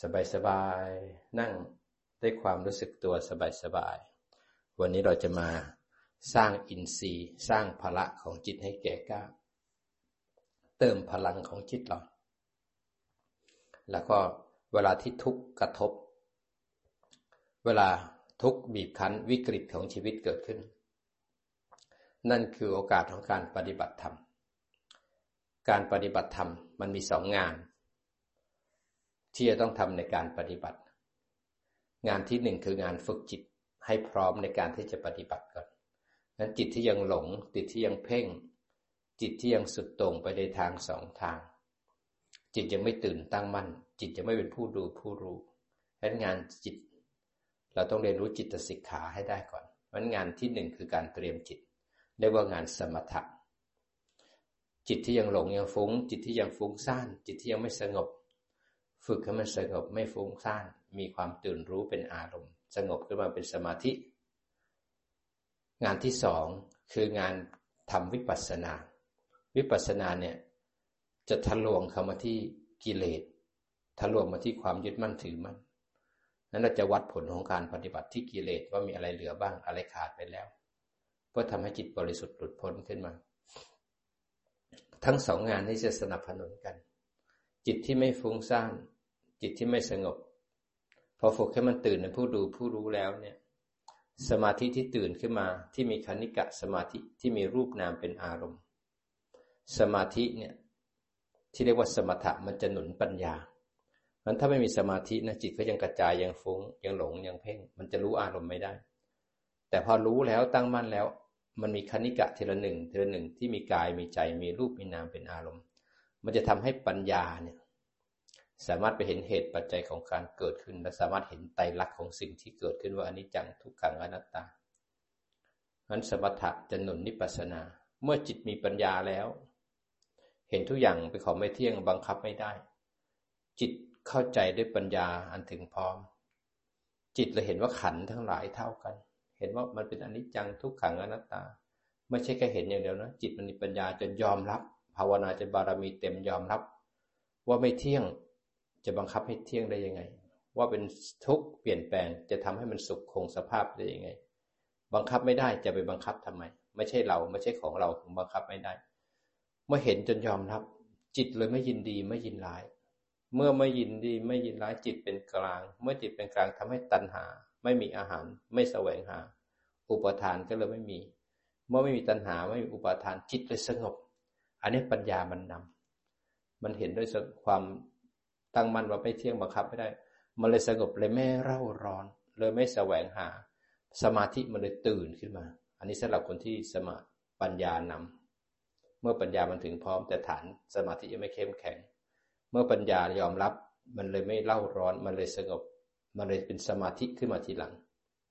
สบายๆนั่งด้วยความรู้สึกตัวสบายๆวันนี้เราจะมาสร้างอินทรีย์สร้างพละของจิตให้แก่กล้าเติมพลังของจิตเราแล้วก็เวลาที่ทุกข์กระทบเวลาทุกข์บีบคั้นวิกฤตของชีวิตเกิดขึ้นนั่นคือโอกาสของการปฏิบัติธรรมการปฏิบัติธรรมมันมีสองงานที่จะต้องทำในการปฏิบัติงานที่หนึ่งคืองานฝึกจิตให้พร้อมในการที่จะปฏิบัติก่อนงั้นจิตที่ยังหลงจิตที่ยังเพ่งจิตที่ยังสุดโต่งไปในทางสองทางจิตยังไม่ตื่นตั้งมั่นจิตจะไม่เป็นผู้ดูผู้รู้งั้นงานจิตเราต้องเรียนรู้จิตสิกขาให้ได้ก่อนงั้นงานที่หนึ่งคือการเตรียมจิตเรียกว่างานสมถะจิตที่ยังหลงยังฟุ้งจิตที่ยังฟุ้งซ่านจิตที่ยังไม่สงบฝึกให้มันสงบไม่ฟุ้งซ่านมีความตื่นรู้เป็นอารมณ์สงบขึ้นมาเป็นสมาธิงานที่สองคืองานทำวิปัสสนาวิปัสสนาเนี่ยจะทะลวงเข้ามาที่กิเลสทะลวงมาที่ความยึดมั่นถือมั่นนั้นเราจะวัดผลของการปฏิบัติที่กิเลสว่ามีอะไรเหลือบ้างอะไรขาดไปแล้วเพื่อทำให้จิตบริสุทธิ์หลุดพ้นขึ้นมาทั้งสองงานนี้จะสนับสนุนกันจิตที่ไม่ฟุ้งซ่านจิตที่ไม่สงบพอฝึกให้มันตื่นเป็นผู้ดูผู้รู้แล้วเนี่ยสมาธิที่ตื่นขึ้นมาที่มีคณิกะสมาธิที่มีรูปนามเป็นอารมณ์สมาธิเนี่ยที่เรียกว่าสมถะมันจะหนุนปัญญามันถ้าไม่มีสมาธินะจิตก็ยังกระจายยังฟุ้งยังหลงยังเพ่งมันจะรู้อารมณ์ไม่ได้แต่พอรู้แล้วตั้งมั่นแล้วมันมีคณิกะทีละหนึ่งทีละหนึ่งที่มีกายมีใจมีรูปมีนามเป็นอารมณ์มันจะทำให้ปัญญาเนี่ยสามารถไปเห็นเหตุปัจจัยของการเกิดขึ้นและสามารถเห็นไตรลักษณ์ของสิ่งที่เกิดขึ้นว่าอนิจจังทุกขังอนัตตางั้นสมถะจะหนุนวิปัสสนาเมื่อจิตมีปัญญาแล้วเห็นทุกอย่างเป็นของไม่เที่ยงบังคับไม่ได้จิตเข้าใจด้วยปัญญาอันถึงพร้อมจิตเลยเห็นว่าขันธ์ทั้งหลายเท่ากันเห็นว่ามันเป็นอนิจจังทุกขังอนัตตาไม่ใช่แค่เห็นอย่างเดียวนะจิตมันมีปัญญาจนยอมรับภาวนาจนบารมีเต็มยอมรับว่าไม่เที่ยงจะบังคับให้เที่ยงได้ยังไงว่าเป็นทุกข์เปลี่ยนแปลงจะทำให้มันสุขคงสภาพได้ยังไงบังคับไม่ได้จะไปบังคับทำไมไม่ใช่เราไม่ใช่ของเราถึงบังคับไม่ได้เมื่อเห็นจนยอมรับจิตเลยไม่ยินดีไม่ยินร้ายเมื่อไม่ยินดีไม่ยินร้ายจิตเป็นกลางเมื่อจิตเป็นกลางทำให้ตัณหาไม่มีอาหารไม่แสวงหาอุปทานก็เลยไม่มีเมื่อไม่มีตัณหาไม่มีอุปทานจิตเลยสงบอันนี้ปัญญามันนำมันเห็นด้วยความตั้งมั่นว่าไม่เที่ยงบังคับไม่ได้มันเลยสงบเลยไม่เร่าร้อนเลยไม่แสวงหาสมาธิมันเลยตื่นขึ้นมาอันนี้สำหรับคนที่ปัญญานำเมื่อปัญญามันถึงพร้อมแต่ฐานสมาธิยังไม่เข้มแข็งเมื่อปัญญายอมรับมันเลยไม่เร่าร้อนมันเลยสงบมันเลยเป็นสมาธิขึ้นมาทีหลัง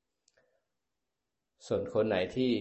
ส่วนคนไหนที่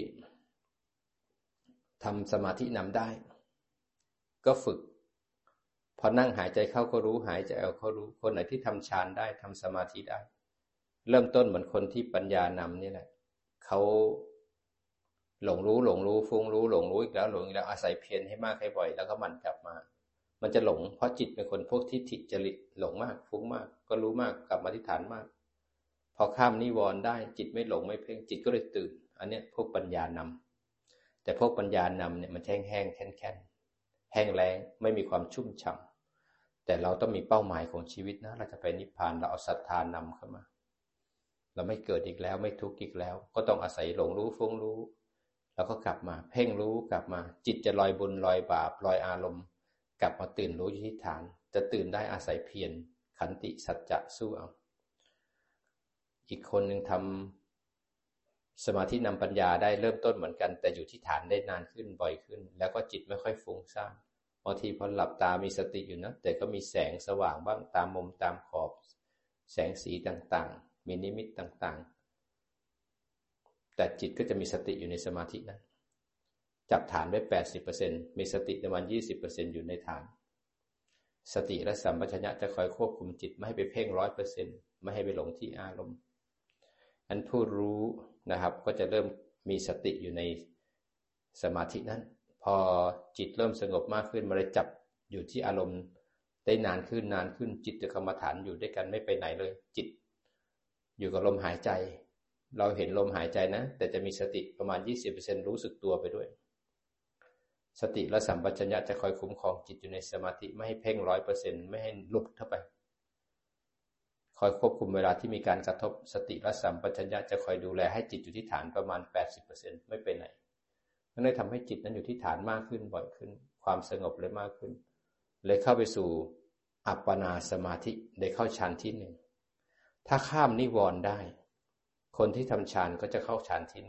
ทำสมาธินำได้ก็ฝึกพอนั่งหายใจเข้าก็รู้หายใจออกก็รู้คนไหนที่ทำฌานได้ทำสมาธิได้เริ่มต้นเหมือนคนที่ปัญญานำนี่แหละเขาหลงรู้ฟุ้งรู้หลงรู้อีกแล้วหลงอีกแล้วอาศัยเพียรให้มากให้บ่อยแล้วก็มันกลับมามันจะหลงเพราะจิตเป็นคนพวกทิฏฐิจริตหลงมากฟุ้งมากก็รู้มากกลับมาที่ฐานมากพอข้ามนิวรณ์ได้จิตไม่หลงไม่เพ่งจิตก็เลยตื่นอันนี้พวกปัญญานำแต่พวกปัญญานำเนี่ยมันแห้งแค่นแห้งแล้งไม่มีความชุ่มฉ่ำแต่เราต้องมีเป้าหมายของชีวิตนะเราจะไปนิพพานเราเอาศรัทธานำเข้ามาเราไม่เกิดอีกแล้วไม่ทุกข์อีกแล้วก็ต้องอาศัยหลงรู้ฟุ้งรู้แล้วก็กลับมาเพ่งรู้กลับมาจิตจะลอยบุญลอยบาปลอยอารมณ์กลับมาตื่นรู้อยู่ที่ฐานจะตื่นได้อาศัยเพียรขันติสัจจะสู้เอาอีกคนหนึ่งทำสมาธินำปัญญาได้เริ่มต้นเหมือนกันแต่อยู่ที่ฐานได้นานขึ้นบ่อยขึ้นแล้วก็จิตไม่ค่อยฟุ้งซ่านบางทีพอหลับตามีสติอยู่นะแต่ก็มีแสงสว่างบ้างตามมุมตามขอบแสงสีต่างๆมีนิมิตต่างๆแต่จิตก็จะมีสติอยู่ในสมาธินั้นจับฐานไว้ 80% มีสติประมาณ 20% อยู่ในฐานสติและสัมปชัญญะจะคอยควบคุมจิตไม่ให้ไปเพ่ง 100% ไม่ให้ไปหลงที่อารมณ์อันผู้รู้นะครับก็จะเริ่มมีสติอยู่ในสมาธินั้นพอจิตเริ่มสงบมากขึ้นมันเลยจับอยู่ที่อารมณ์ได้นานขึ้นนานขึ้นจิตกับกรรมฐานอยู่ด้วยกันไม่ไปไหนเลยจิตอยู่กับลมหายใจเราเห็นลมหายใจนะแต่จะมีสติประมาณ 20% รู้สึกตัวไปด้วยสติและสัมปชัญญะจะคอยคุ้มครองจิตอยู่ในสมาธิไม่ให้เพ่ง 100% ไม่ให้หลุดเข้าไปคอยควบคุมเวลาที่มีการกระทบสติและสัมปชัญญะจะคอยดูแลให้จิตอยู่ที่ฐานประมาณ 80% ไม่ไปไหนนั่นเลยทำให้จิตนั้นอยู่ที่ฐานมากขึ้นบ่อยขึ้นความสงบเลยมากขึ้นเลยเข้าไปสู่อัปปนาสมาธิได้เข้าฌานที่ 1ถ้าข้ามนิวรณ์ได้คนที่ทำฌานก็จะเข้าฌานที่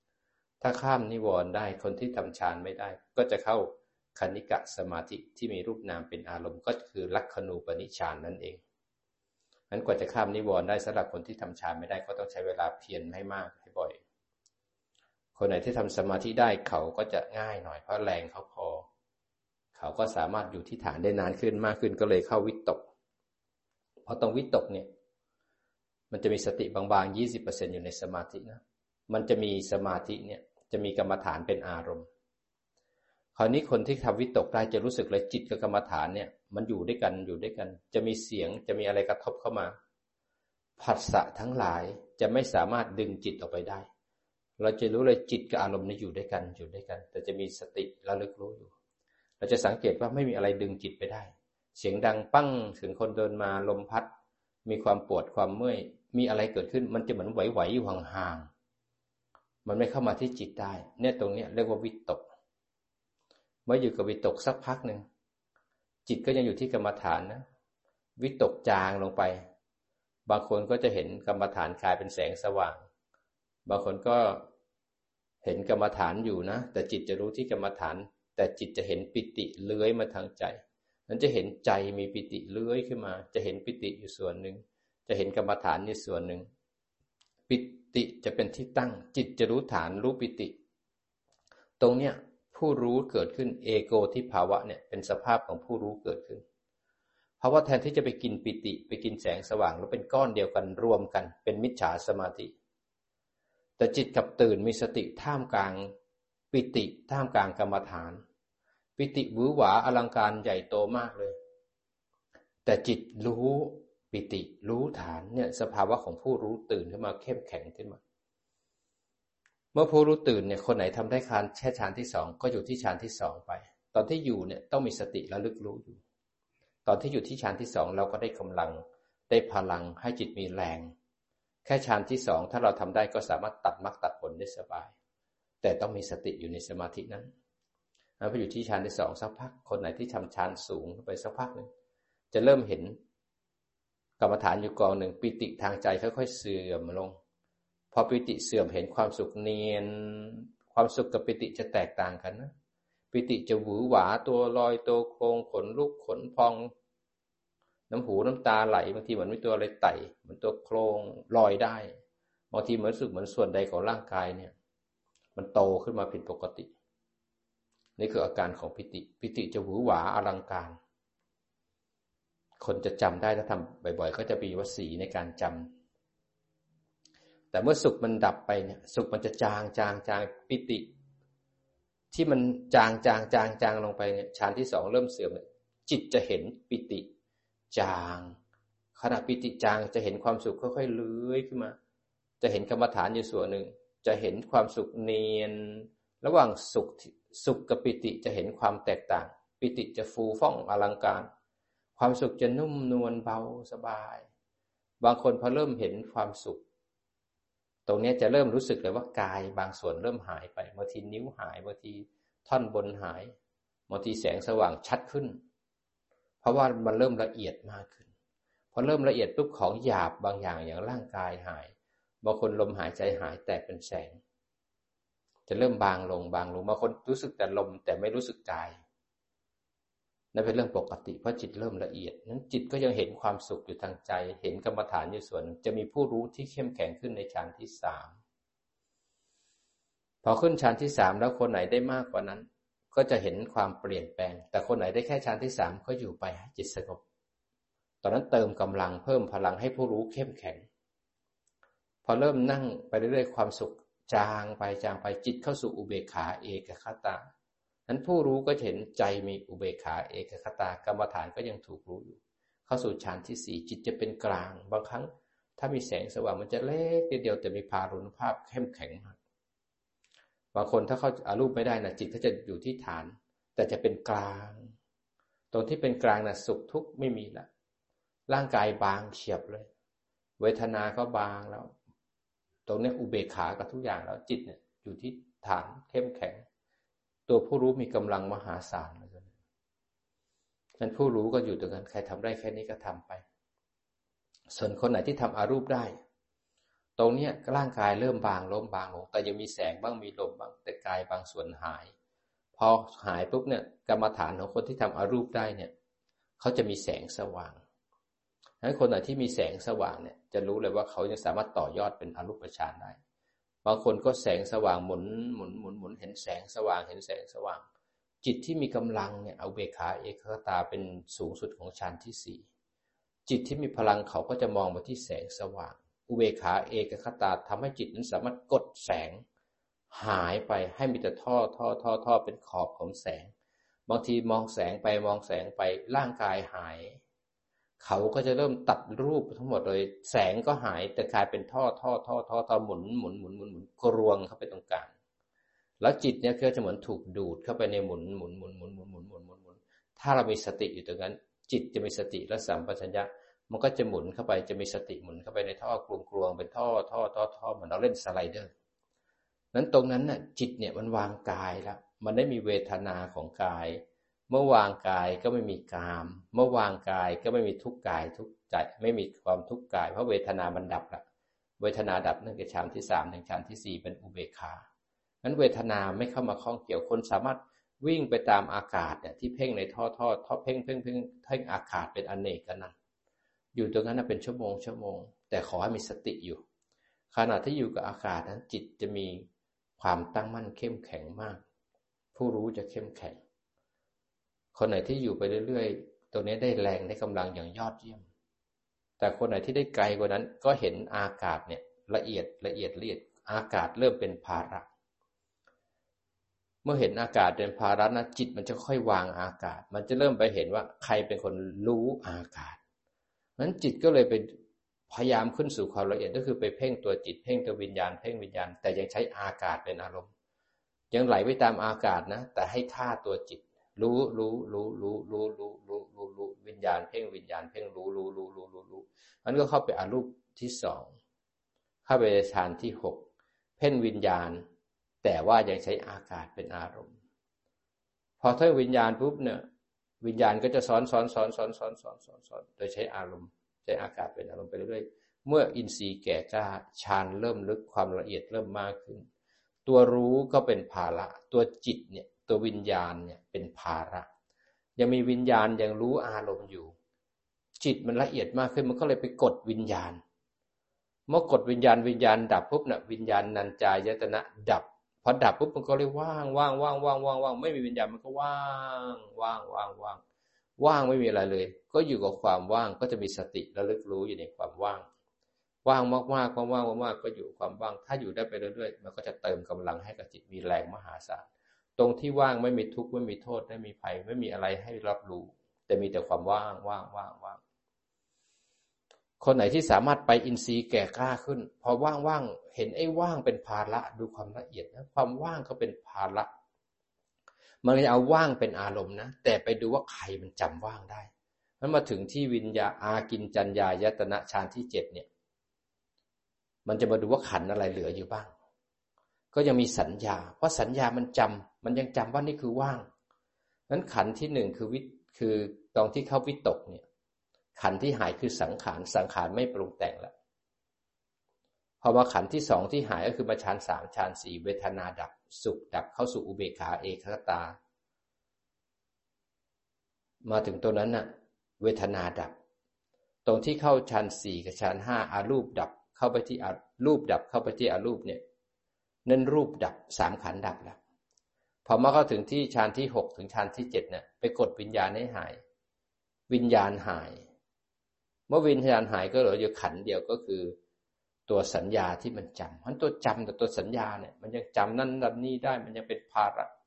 1ถ้าข้ามนิวรณ์ได้คนที่ทำฌานไม่ได้ก็จะเข้าคณิกะสมาธิที่มีรูปนามเป็นอารมณ์ก็คือลักขณูปนิชฌานนั่นเองงั้นกว่าจะข้ามนิวรณ์ได้สำหรับคนที่ทำฌานไม่ได้ก็ต้องใช้เวลาเพียรให้มากให้บ่อยคนไหนที่ทำสมาธิได้เขาก็จะง่ายหน่อยเพราะแรงเขาพอเขาก็สามารถอยู่ที่ฐานได้นานขึ้นมากขึ้นก็เลยเข้าวิตกเพราะตรงวิตกเนี่ยมันจะมีสติบางๆ 20% อยู่ในสมาธินะมันจะมีสมาธิเนี่ยจะมีกรรมฐานเป็นอารมณ์คราวนี้คนที่ทำวิตกได้จะรู้สึกเลยจิตกับกรรมฐานเนี่ยมันอยู่ด้วยกันจะมีเสียงจะมีอะไรกระทบเข้ามาผัสสะทั้งหลายจะไม่สามารถดึงจิตออกไปได้เราจะรู้เลยจิตกับอารมณ์นี่อยู่ด้วยกันแต่จะมีสติระลึกรู้อยู่เราจะสังเกตว่าไม่มีอะไรดึงจิตไปได้เสียงดังปั้งถึงคนเดินมาลมพัดมีความปวดความเมื่อยมีอะไรเกิดขึ้นมันจะเหมือนไหวๆอยู่ห่างๆมันไม่เข้ามาที่จิตได้เนี่ยตรงนี้เรียกว่าวิตกเมื่ออยู่กับวิตกสักพักหนึ่งจิตก็ยังอยู่ที่กรรมฐานนะวิตกจางลงไปบางคนก็จะเห็นกรรมฐานกลายเป็นแสงสว่างบางคนก็เห็นกรรมฐานอยู่นะแต่จิตจะรู้ที่กรรมฐานแต่จิตจะเห็นปิติเลื้อยมาทางใจนั้นจะเห็นใจมีปิติเลื้อยขึ้นมาจะเห็นปิติอยู่ส่วนหนึ่งจะเห็นกรรมฐานอยู่ส่วนหนึ่งปิติจะเป็นที่ตั้งจิตจะรู้ฐานรู้ปิติตรงเนี้ยผู้รู้เกิดขึ้นเอโกทิภาวะเนี่ยเป็นสภาพของผู้รู้เกิดขึ้นเพราะว่าแทนที่จะไปกินปิติไปกินแสงสว่างแล้วเป็นก้อนเดียวกันรวมกันเป็นมิจฉาสมาธิแต่จิตกับตื่นมีสติท่ามกลางปิติท่ามกลางกรรมฐานปิติหวือหวาอลังการใหญ่โตมากเลยแต่จิตรู้ปิติรู้ฐานเนี่ยสภาวะของผู้รู้ตื่นขึ้นมาเข้มแข็งขึ้นมาเมื่อผู้รู้ตื่นเนี่ยคนไหนทำได้แค่ฌานที่2ก็อยู่ที่ฌานที่2ไปตอนที่อยู่เนี่ยต้องมีสติระลึกรู้อยู่ตอนที่อยู่ที่ฌานที่2เราก็ได้กำลังได้พลังให้จิตมีแรงแค่ฌานที่2ถ้าเราทำได้ก็สามารถตัดมรรคตัดผลได้สบายแต่ต้องมีสติอยู่ในสมาธินั้นพออยู่ที่ฌานที่2สักพักคนไหนที่ทำฌานสูงไปสักพักนึงจะเริ่มเห็นกรรมฐานอยู่กองหนึ่งปิติทางใจค่อยๆเสื่อมลงพอปิติเสื่อมเห็นความสุขเนียนความสุขกับปิติจะแตกต่างกันนะปิติจะหวือหวาตัวลอยตัวโครงขนลุกขนพองน้ำหูน้ำตาไหลบางทีเหมือนมีตัวอะไรไต่เหมือนตัวโครงลอยได้บางทีเหมือนรู้สึกเหมือนส่วนใดของร่างกายเนี่ยมันโตขึ้นมาผิดปกตินี่คืออาการของปิติจะหวือหวาอลังการคนจะจำได้ถ้าทำบ่อยๆก็จะมีวสีในการจำแต่เมื่อสุขมันดับไปเนี่ยสุขมันจะจางปิติที่มันจางลงไปเนี่ยฌานที่2เริ่มเสื่อมจิตจะเห็นปิติจางขณะปิติจางจะเห็นความสุขค่อยๆเลื้อยขึ้นมาจะเห็นกรรมฐานอยู่ส่วนหนึ่งจะเห็นความสุขเนียนระหว่างสุขกับปิติจะเห็นความแตกต่างปิติจะฟูฟ่องอลังการความสุขจะนุ่มนวลเบาสบายบางคนพอเริ่มเห็นความสุขตรงนี้จะเริ่มรู้สึกเลยว่ากายบางส่วนเริ่มหายไปบางทีนิ้วหายบางทีท่อนบนหายบางทีแสงสว่างชัดขึ้นเพราะว่ามันเริ่มละเอียดมากขึ้นพอเริ่มละเอียดปุ๊บของหยาบบางอย่างอย่างร่างกายหายบางคนลมหายใจหายแตกเป็นแสงจะเริ่มบางลงบางคนรู้สึกแต่ลมแต่ไม่รู้สึกกายนั่นเป็นเรื่องปกติเพราะจิตเริ่มละเอียดนั้นจิตก็ยังเห็นความสุขอยู่ทางใจเห็นกรรมฐานอยู่ส่วนจะมีผู้รู้ที่เข้มแข็งขึ้นในฌานที่3พอขึ้นฌานที่3แล้วคนไหนได้มากกว่านั้นก็จะเห็นความเปลี่ยนแปลงแต่คนไหนได้แค่ฌานที่3ก็อยู่ไปให้จิตสงบตอนนั้นเติมกำลังเพิ่มพลังให้ผู้รู้เข้มแข็งพอเริ่มนั่งไปเรื่อยๆความสุขจางไปจิตเข้าสู่อุเบกขาเอกคตานั้นผู้รู้ก็เห็นใจมีอุเบกขาเอกคตากรรมฐานก็ยังถูกรู้อยู่เข้าสู่ฌานที่4จิตจะเป็นกลางบางครั้งถ้ามีแสงสว่างมันจะเล็กนิดเดียวแต่มีพารุณภาพเข้มแข็งมากบางคนถ้าเขาอารูปไม่ได้นะจิตเขาจะอยู่ที่ฐานแต่จะเป็นกลางตรงที่เป็นกลางนะสุขทุกข์ไม่มีละร่างกายบางเฉียบเลยเวทนาก็บางแล้วตรงนี้อุเบกขากับทุกอย่างแล้วจิตเนี่ยอยู่ที่ฐานเข้มแข็งตัวผู้รู้มีกำลังมหาศาลเลยนั้นผู้รู้ก็อยู่ตรงนั้นใครทำได้แค่นี้ก็ทำไปส่วนคนไหนที่ทำอารูปได้ตรงนี้ร่างกายเริ่มบางลงแต่ยังมีแสงบ้างมีลมบ้างแต่กายบางส่วนหายพอหายปุ๊บเนี่ยกรรมฐานของคนที่ทำอารูปได้เนี่ยเขาจะมีแสงสว่างนั้นคนไหนที่มีแสงสว่างเนี่ยจะรู้เลยว่าเขาจะสามารถต่อยอดเป็นอรูปฌานได้บางคนก็แสงสว่างหมุนเห็นแสงสว่างจิตที่มีกำลังเนี่ยเอาเบกขาเอกคตาเป็นสูงสุดของฌานที่4จิตที่มีพลังเขาก็จะมองมาที่แสงสว่างอุเบกขาเอกคตาทำให้จิตนั้นสามารถกดแสงหายไปให้มีแต่ท่อเป็นขอบของแสงบางทีมองแสงไปร่างกายหายเขาก็จะเริ่มตัดรูปทั้งหมดเลยแสงก็หายแต่กลายเป็นท่อหมุนกรวงเข้าไปตรงกลางแล้วจิตเนี่ยก็จะเหมือนถูกดูดเข้าไปในหมุนถ้าเรามีสติอยู่ตรงนั้นจิตจะมีสติและสัมปชัญญะมันก็จะหมุนเข้าไปจะมีสติหมุนเข้าไปในท่อกลวงเป็นท่อเหมือนเราเล่นสไลเดอร์นั้นตรงนั้นน่ะจิตเนี่ยมันวางกายแล้วมันได้มีเวทนาของกายเมื่อวางกายก็ไม่มีกามเมื่อวางกายก็ไม่มีทุกข์กายทุกข์ใจไม่มีความทุกข์กายเพราะเวทนามันดับละเวทนาดับนั่นคือฌานที่3ถึงฌานที่4เป็นอุเบกขานั้นเวทนาไม่เข้ามาข้องเกี่ยวคนสามารถวิ่งไปตามอากาศเนี่ยที่เพ่งในท่อเพ่งอากาศเป็นอเนกนันต์อยู่ตรงนั้นเป็นชั่วโมงแต่ขอให้มีสติอยู่ขณะที่อยู่กับอากาศนั้นจิตจะมีความตั้งมั่นเข้มแข็งมากผู้รู้จะเข้มแข็งคนไหนที่อยู่ไปเรื่อยๆตัวนี้ได้แรงได้กำลังอย่างยอดเยี่ยมแต่คนไหนที่ได้ไกลกว่านั้นก็เห็นอากาศเนี่ยละเอียดอากาศเริ่มเป็นภาระเมื่อเห็นอากาศเป็นภาระนะจิตมันจะค่อยวางอากาศมันจะเริ่มไปเห็นว่าใครเป็นคนรู้อากาศนั้นจิตก็เลยไปพยายามขึ้นสู่ความละเอียดก็คือไปเพ่งตัวจิตเพ่งตัววิญญาณแต่ยังใช้อากาศเป็นอารมณ์ยังไหลไปตามอากาศนะแต่ให้ท่าตัวจิตรู้วิญญาณเพ่งรู้มันก็เข้าไปอรูปที่2เข้าไปในฌานที่6เพ่งวิญญาณแต่ว่ายังใช้อากาศเป็นอารมณ์พอถ้าวิญญาณปุ๊บเนี่ยวิญญาณก็จะซ้อนโดยใช้อารมณ์ใช้อากาศเป็นอารมณ์ไปเรื่อยๆเมื่ออินทรีย์แก่กล้าฌานเริ่มลึกความละเอียดเริ่มมากขึ้นตัวรู้ก็เป็นภาระตัวจิตเนี่ยตัววิญญาณเนี่ยเป็นภาระยังมีวิญญาณยังรู้อารมณ์อยู่จิตมันละเอียดมากขึ้นมันก็เลยไปกดวิญญาณเมื่อกดวิญญาณดับปุ๊บน่ะวิญญาณนัญจายตนะดับพอดับปุ๊บมันก็เลยว่างไม่มีวิญญาณมันก็ว่างไม่มีอะไรเลยก็อยู่กับความว่างก็จะมีสติระลึกรู้อยู่ในความว่างมากก็อยู่ความว่างถ้าอยู่ได้ไปเรื่อยๆมันก็จะเติมกำลังให้กับจิตมีแรงมหาศาลตรงที่ว่างไม่มีทุกข์ไม่มีโทษไม่มีภัยไม่มีอะไรให้รับรู้แต่มีแต่ความว่างคนไหนที่สามารถไปอินทรีย์แก่กล้าขึ้นพอว่างเห็นไอ้ว่างเป็นภาระดูความละเอียดนะความว่างก็เป็นภาระมันจะเอาว่างเป็นอารมณ์นะแต่ไปดูว่าใครมันจำว่างได้มันมาถึงที่วิญญาอากินจัญญายตนะฌานที่7เนี่ยมันจะมาดูว่าขันธ์อะไรเหลืออยู่บ้างก็ยังมีสัญญาเพราะสัญญามันยังจำว่านี่คือว่างนั้นขันธ์ที่1คือตอนที่เข้าวิตกเนี่ยขันธ์ที่หายคือสังขารไม่ปรุงแต่งแล้วพอมาขันธ์ที่2ที่หายก็คือมาฌาน3ฌาน4เวทนาดับสุขดับเข้าสู่อุเบกขาเอกคตามาถึงตัวนั้นน่ะเวทนาดับตรงที่เข้าฌาน4กับฌาน5อารูปดับเข้าไปที่อารูปดับเข้าไปที่อารูปเนี่ยนั่นรูปดับ3ขันธ์ดับแล้วพอมาเข้าถึงที่ฌานที่6ถึงฌานที่7เนี่ยไปกดวิญญาณให้หายวิญญาณหายเมื่อวิญญาณหายก็เหลืออยู่ขันธ์เดียวก็คือตัวสัญญาที่มันจำเพราะตัวจำแต่ตัวสัญญาเนี่ยมันยังจำนั่นนี่ได้มันยังเป็นภาระ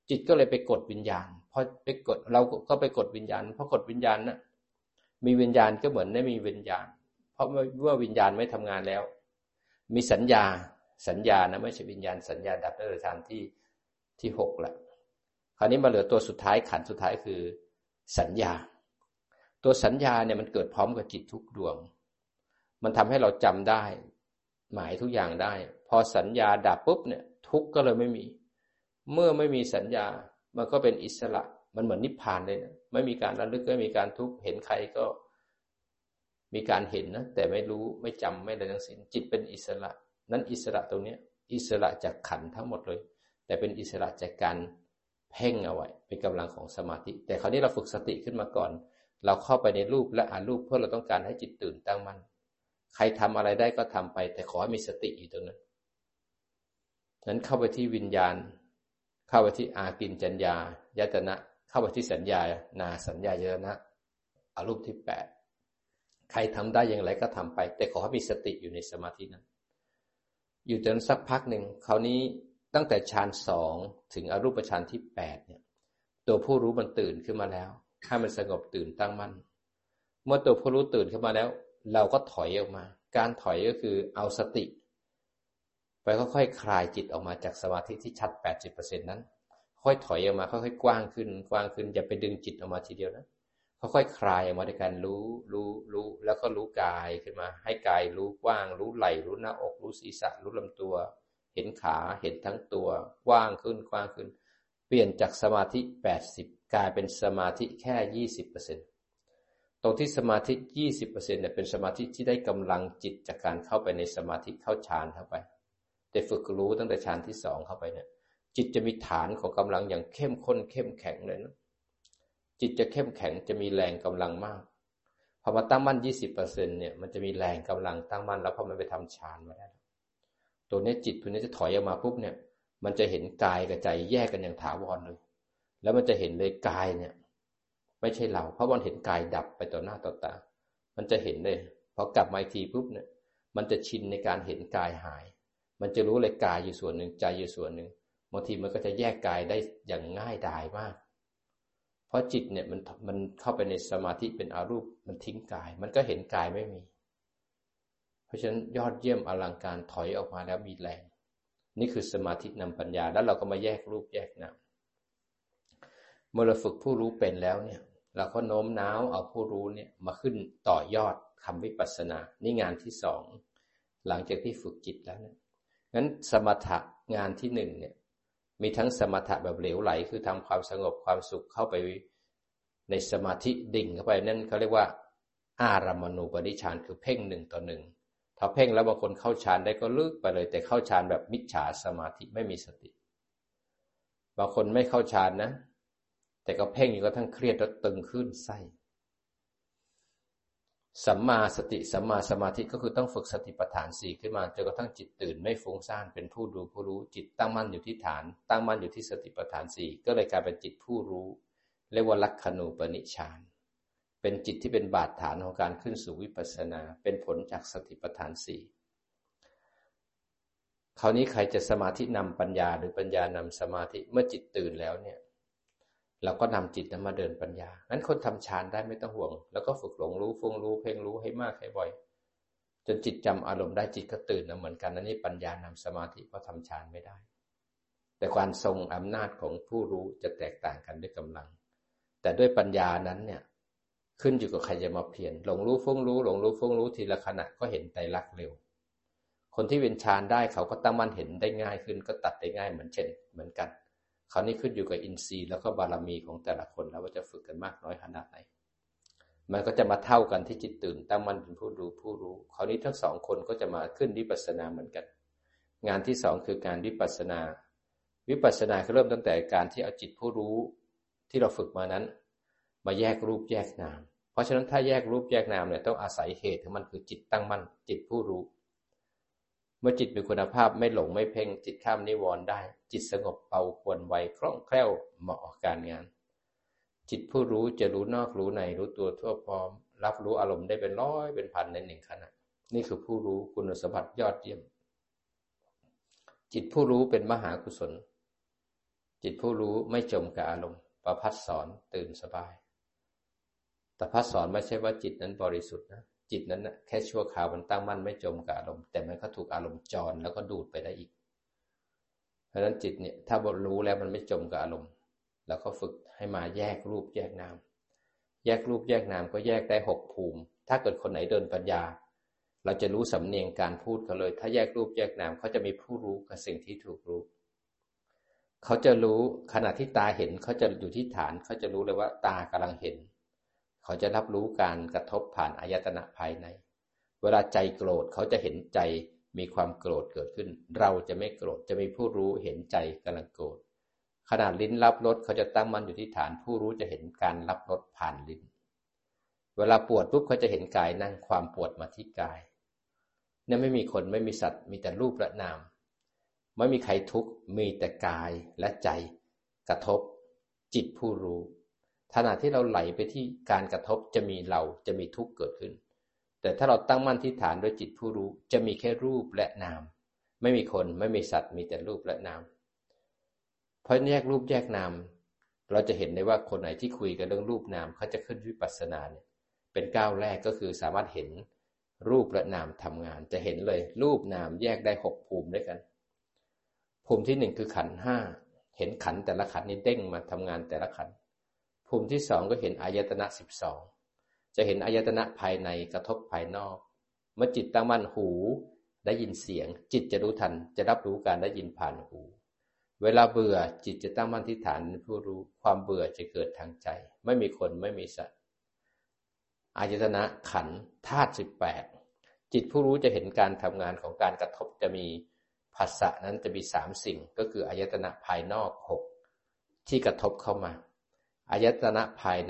จิตก็เลยไปกดวิญญาณพอไปกดเราก็ไปกดวิญญาณพอกดวิญญาณนะมีวิญญาณก็เหมือนไม่มีวิญญาณเพราะเมื่อวิญญาณไม่ทำงานแล้วมีสัญญานะไม่ใช่วิญญาณสัญญาดับในฌานที่6ละคราวนี้มาเหลือตัวสุดท้ายขันธ์สุดท้ายคือสัญญาตัวสัญญาเนี่ยมันเกิดพร้อมกับจิตทุกดวงมันทำให้เราจำได้หมายทุกอย่างได้พอสัญญาดับปุ๊บเนี่ยทุกข์ก็เลยไม่มีเมื่อไม่มีสัญญามันก็เป็นอิสระมันเหมือนนิพพานเลยนะไม่มีการระลึกไม่มีการทุกข์เห็นใครก็มีการเห็นนะแต่ไม่รู้ไม่จำไม่อะไรทั้งสิ้นจิตเป็นอิสระนั้นอิสระตรงนี้อิสระจากขันธ์ทั้งหมดเลยแต่เป็นอิสระจากการเพ่งเอาไว้เป็นกำลังของสมาธิแต่คราวนี้เราฝึกสติขึ้นมาก่อนเราเข้าไปในรูปและอารูปเพื่อเราต้องการให้จิตตื่นตั้งมั่นใครทำอะไรได้ก็ทำไปแต่ขอให้มีสติอยู่ตรงนั้นเข้าไปที่วิญญาณเข้าไปที่อากินจัญญายตนะเข้าไปที่สัญญานาสัญญายตนะอารูปที่8ใครทำได้อย่างไรก็ทำไปแต่ขอให้มีสติอยู่ในสมาธินั้นอยู่จนสักพักหนึ่งคราวนี้ตั้งแต่ฌาน2ถึงอรูปฌานที่8เนี่ยตัวผู้รู้มันตื่นขึ้นมาแล้วให้มันสงบตื่นตั้งมั่นเมื่อตัวผู้รู้ตื่นขึ้นมาแล้วเราก็ถอยออกมาการถอยก็คือเอาสติไปค่อยๆคลายจิตออกมาจากสมาธิที่ชัด 80% นั้นค่อยถอยออกมาค่อยๆกว้างขึ้นอย่าไปดึงจิตออกมาทีเดียวนะค่อยๆคลายออกมาในการรู้แล้วก็รู้กายขึ้นมาให้กายรู้กว้างรู้ไหล่รู้หน้าอกรู้ศีรษะรู้ลำตัวเห็นขาเห็นทั้งตัวกว้างขึ้นเปลี่ยนจากสมาธิ80กลายเป็นสมาธิแค่ 20%ตรงที่สมาธิ 20% เนี่ยเป็นสมาธิที่ได้กำลังจิตจากการเข้าไปในสมาธิเข้าฌานเข้าไปแต่ฝึกรู้ตั้งแต่ฌานที่2เข้าไปเนี่ยจิตจะมีฐานของกำลังอย่างเข้มข้นเข้มแข็งเลยนะจิตจะเข้มแข็งจะมีแรงกำลังมากพอมาตั้งมั่น 20% เนี่ยมันจะมีแรงกำลังตั้งมั่นแล้วพอมันไปทำฌานมาได้ตัวนี้จิตตัวนี้จะถอยออกมาปุ๊บเนี่ยมันจะเห็นกายกับใจแยกกันอย่างถาวรเลยแล้วมันจะเห็นเลยกายเนี่ยไม่ใช่เราเพราะมันเห็นกายดับไปต่อหน้าต่อตามันจะเห็นเลยพอกลับมาอีกทีปุ๊บเนี่ยมันจะชินในการเห็นกายหายมันจะรู้เลยกายอยู่ส่วนหนึ่งใจอยู่ส่วนหนึ่งบางทีมันก็จะแยกกายได้อย่างง่ายดายมากเพราะจิตเนี่ยมันเข้าไปในสมาธิเป็นอารูปมันทิ้งกายมันก็เห็นกายไม่มีเพราะฉะนั้นยอดเยี่ยมอลังการถอยออกมาแล้วมีแรงนี่คือสมาธินำปัญญาแล้วเราก็มาแยกรูปแยกนามเมื่อเราฝึกผู้รู้เป็นแล้วเนี่ยเราก็โน้มน้าวเอาผู้รู้เนี่ยมาขึ้นต่อยอดคำวิปัสสนานี่งานที่2หลังจากที่ฝึกจิตแล้วเนี่ยงั้นสมถะงานที่1เนี่ยมีทั้งสมถะแบบเหลวไหลคือทำความสงบความสุขเข้าไปในสมาธิดิ่งเข้าไปนั่นเขาเรียกว่าอารามณูปนิชฌานคือเพ่ง1 ต่อ 1ถ้าเพ่งแล้วบางคนเข้าฌานได้ก็ลึกไปเลยแต่เข้าฌานแบบมิจฉาสมาธิไม่มีสติบางคนไม่เข้าฌานนะแต่ก็เพ่งอยู่ก็ทั้งเครียดแล้วตึงขึ้นไส้สัมมาสติสัมมาสมาธิก็คือต้องฝึกสติปัฏฐาน4ขึ้นมาจนกระทั่งจิตตื่นไม่ฟุ้งซ่านเป็นผู้ดูผู้รู้จิตตั้งมั่นอยู่ที่ฐานตั้งมั่นอยู่ที่สติปัฏฐาน4ก็เลยกลายเป็นจิตผู้รู้เรียกว่าลักขณูปนิชฌานเป็นจิตที่เป็นบาดฐานของการขึ้นสู่วิปัสสนาเป็นผลจากสติปัฏฐาน4คราวนี้ใครจะสมาธินำปัญญาหรือปัญญานำสมาธิเมื่อจิตตื่นแล้วเนี่ยเราก็นำจิตนั้นมาเดินปัญญางั้นคนทำฌานได้ไม่ต้องห่วงแล้วก็ฝึกหลงรู้ฟุ้งรู้เพ่งรู้ให้มากให้บ่อยจนจิตจำอารมณ์ได้จิตก็ตื่นนะเหมือนกันนั่นนี่ปัญญานำสมาธิเพราะทำฌานไม่ได้แต่การทรงอำนาจของผู้รู้จะแตกต่างกันด้วยกำลังแต่ด้วยปัญญานั้นเนี่ยขึ้นอยู่กับใครจะมาเพียรหลงรู้ฟุ้งรู้หลงรู้ฟุ้งรู้ทีละขณะก็เห็นไตรลักษณ์เร็วคนที่เป็นฌานได้เขาก็ตั้งมั่นเห็นได้ง่ายขึ้นก็ตัดได้ง่ายเหมือนกันคราวนี้ขึ้นอยู่กับอินทรีย์แล้วก็บารมีของแต่ละคนแล้วว่าจะฝึกกันมากน้อยขนาดไหนมันก็จะมาเท่ากันที่จิตตื่นตั้งมั่นเป็นผู้รู้คราวนี้ทั้ง2คนก็จะมาขึ้นวิปัสสนาเหมือนกันงานที่2คือการวิปัสสนาคือเริ่มตั้งแต่การที่เอาจิตผู้รู้ที่เราฝึกมานั้นมาแยกรูปแยกนามเพราะฉะนั้นถ้าแยกรูปแยกนามเนี่ยต้องอาศัยเหตุของมันคือจิตตั้งมั่นจิตผู้รู้เมื่อจิตมีคุณภาพไม่หลงไม่เพ่งจิตข้ามนิวรณ์ได้จิตสงบเบาควรไวคล่องแคล่วเหมาะกับการงานจิตผู้รู้จะรู้นอกรู้ในรู้ตัวทั่วพร้อมรับรู้อารมณ์ได้เป็นร้อยเป็นพันใน1ขณะนี่คือผู้รู้คุณสมบัติยอดเยี่ยมจิตผู้รู้เป็นมหากุศลจิตผู้รู้ไม่จมกับอารมณ์ประภัสสรตื่นสบายแต่ภัสสรไม่ใช่ว่าจิตนั้นบริสุทธิ์นะจิตนั้นนะแค่ชั่วคราวมันตั้งมั่นไม่จมกับอารมณ์แต่มันก็ถูกอารมณ์จรแล้วก็ดูดไปได้อีกเพราะฉะนั้นจิตเนี่ยถ้ารู้แล้วมันไม่จมกับอารมณ์แล้วก็ฝึกให้มาแยกรูปแยกนามแยกรูปแยกนามก็แยกได้6ภูมิถ้าเกิดคนไหนเดินปัญญาเราจะรู้สำเนียงการพูดเขาเลยถ้าแยกรูปแยกนามเขาจะมีผู้รู้กับสิ่งที่ถูกรู้เขาจะรู้ขณะที่ตาเห็นเขาจะอยู่ที่ฐานเขาจะรู้เลยว่าตากำลังเห็นเขาจะรับรู้การกระทบผ่านอายตนะภายในเวลาใจโกรธเขาจะเห็นใจมีความโกรธเกิดขึ้นเราจะไม่โกรธจะมีผู้รู้เห็นใจกำลังโกรธขณะลิ้นรับรสเขาจะตั้งมั่นอยู่ที่ฐานผู้รู้จะเห็นการรับรสผ่านลิ้นเวลาปวดปุ๊บเขาจะเห็นกายนั่งความปวดมาที่กายเนี่ยไม่มีคนไม่มีสัตว์มีแต่รูปและนามไม่มีใครทุกข์มีแต่กายและใจกระทบจิตผู้รู้ขณะที่เราไหลไปที่การกระทบจะมีเราจะมีทุกข์เกิดขึ้นแต่ถ้าเราตั้งมั่นที่ฐานด้วยจิตผู้รู้จะมีแค่รูปและนามไม่มีคนไม่มีสัตว์มีแต่รูปและนามเพราะแยกรูปแยกนามเราจะเห็นได้ว่าคนไหนที่คุยกันเรื่องรูปนามเขาจะขึ้นวิปัสสนาเนี่ยเป็นก้าวแรกก็คือสามารถเห็นรูปและนามทำงานจะเห็นเลยรูปนามแยกได้6ภูมิด้วยกันภูมิที่1คือขันธ์5เห็นขันธ์แต่ละขันธ์นี้เด้งมาทำงานแต่ละขันธ์ภูมิที่2ก็เห็นอายตนะ12จะเห็นอายตนะภายในกระทบภายนอกเมื่อจิตตั้งมั่นหูได้ยินเสียงจิตจะรู้ทันจะรับรู้การได้ยินผ่านหูเวลาเบื่อจิตจะตั้งมั่นที่ฐานผู้รู้ความเบื่อจะเกิดทางใจไม่มีคนไม่มีสัตว์อายตนะขันธ์ธาตุ18จิตผู้รู้จะเห็นการทำงานของการกระทบจะมีภาษานั้นจะมี3สิ่งก็คืออายตนะภายนอก6ที่กระทบเข้ามาอายตนะภายใน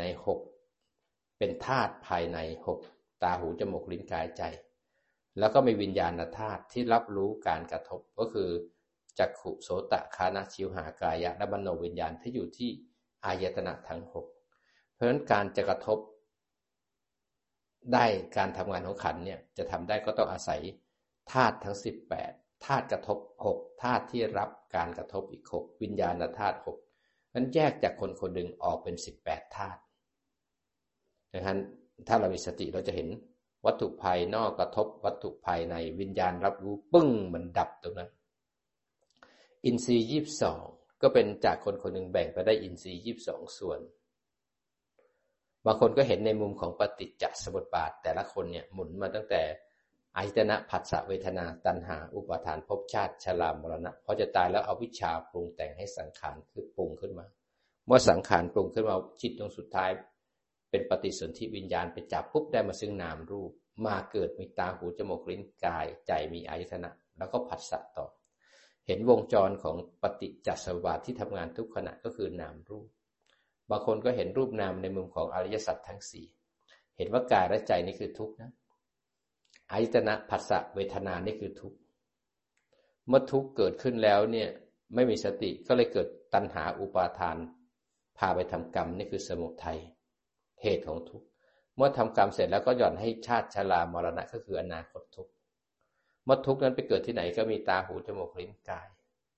6เป็นธาตุภายใน6ตาหูจมูกลิ้นกายใจแล้วก็มีวิญญาณธาตุที่รับรู้การกระทบก็คือจักขุโสตคานะชิวหากายะและมโนวิญญาณที่อยู่ที่อายตนะทั้ง6เพราะฉะนั้นการจะกระทบได้การทำงานของขันธ์เนี่ยจะทำได้ก็ต้องอาศัยธาตุทั้ง18ธาตุกระทบ6ธาตุที่รับการกระทบอีก6วิญญาณธาตุ6นั้นแยกจากคนคนหนึ่งออกเป็น18ธาตุดังนั้นถ้าเรามีสติเราจะเห็นวัตถุภายนอกกระทบวัตถุภายในวิญญาณรับรู้ปึ้งมันดับตรงนั้นอินทรีย์22ก็เป็นจากคนคนหนึ่งแบ่งไปได้อินทรีย์22ส่วนบางคนก็เห็นในมุมของปฏิจจสมุปบาทแต่ละคนเนี่ยหมุนมาตั้งแต่อายตนะผัสสะเวทนาตัณหาอุปาทานภพชาติชรามรณะพอจะตายแล้วเอาวิชชาปรุงแต่งให้สังขารคือปรุงขึ้นมาเมื่อสังขารปรุงขึ้นมาจิตดวงสุดท้ายเป็นปฏิสนธิวิญญาณไปจับปุ๊บได้มาซึ่งนามรูปมาเกิดมีตาหูจมูกลิ้นกายใจมีอายตนะแล้วก็ผัสสะต่อเห็นวงจรของปฏิจจสมุปบาทที่ทำงานทุกขณะก็คือนามรูปบางคนก็เห็นรูปนามในมุมของอริยสัจทั้ง4เห็นว่ากายและใจนี่คือทุกข์นะอายตนะผัสสะเวทนานี่คือทุกข์เมื่อทุกข์เกิดขึ้นแล้วเนี่ยไม่มีสติก็เลยเกิดตัณหาอุปาทานพาไปทำกรรมนี่คือสมุทัยเหตุของทุกข์เมื่อทำกรรมเสร็จแล้วก็หย่อนให้ชาติชรามรณะก็คืออนาคตทุกข์เมื่อทุกข์นั้นไปเกิดที่ไหนก็มีตาหูจมูกลิ้นกาย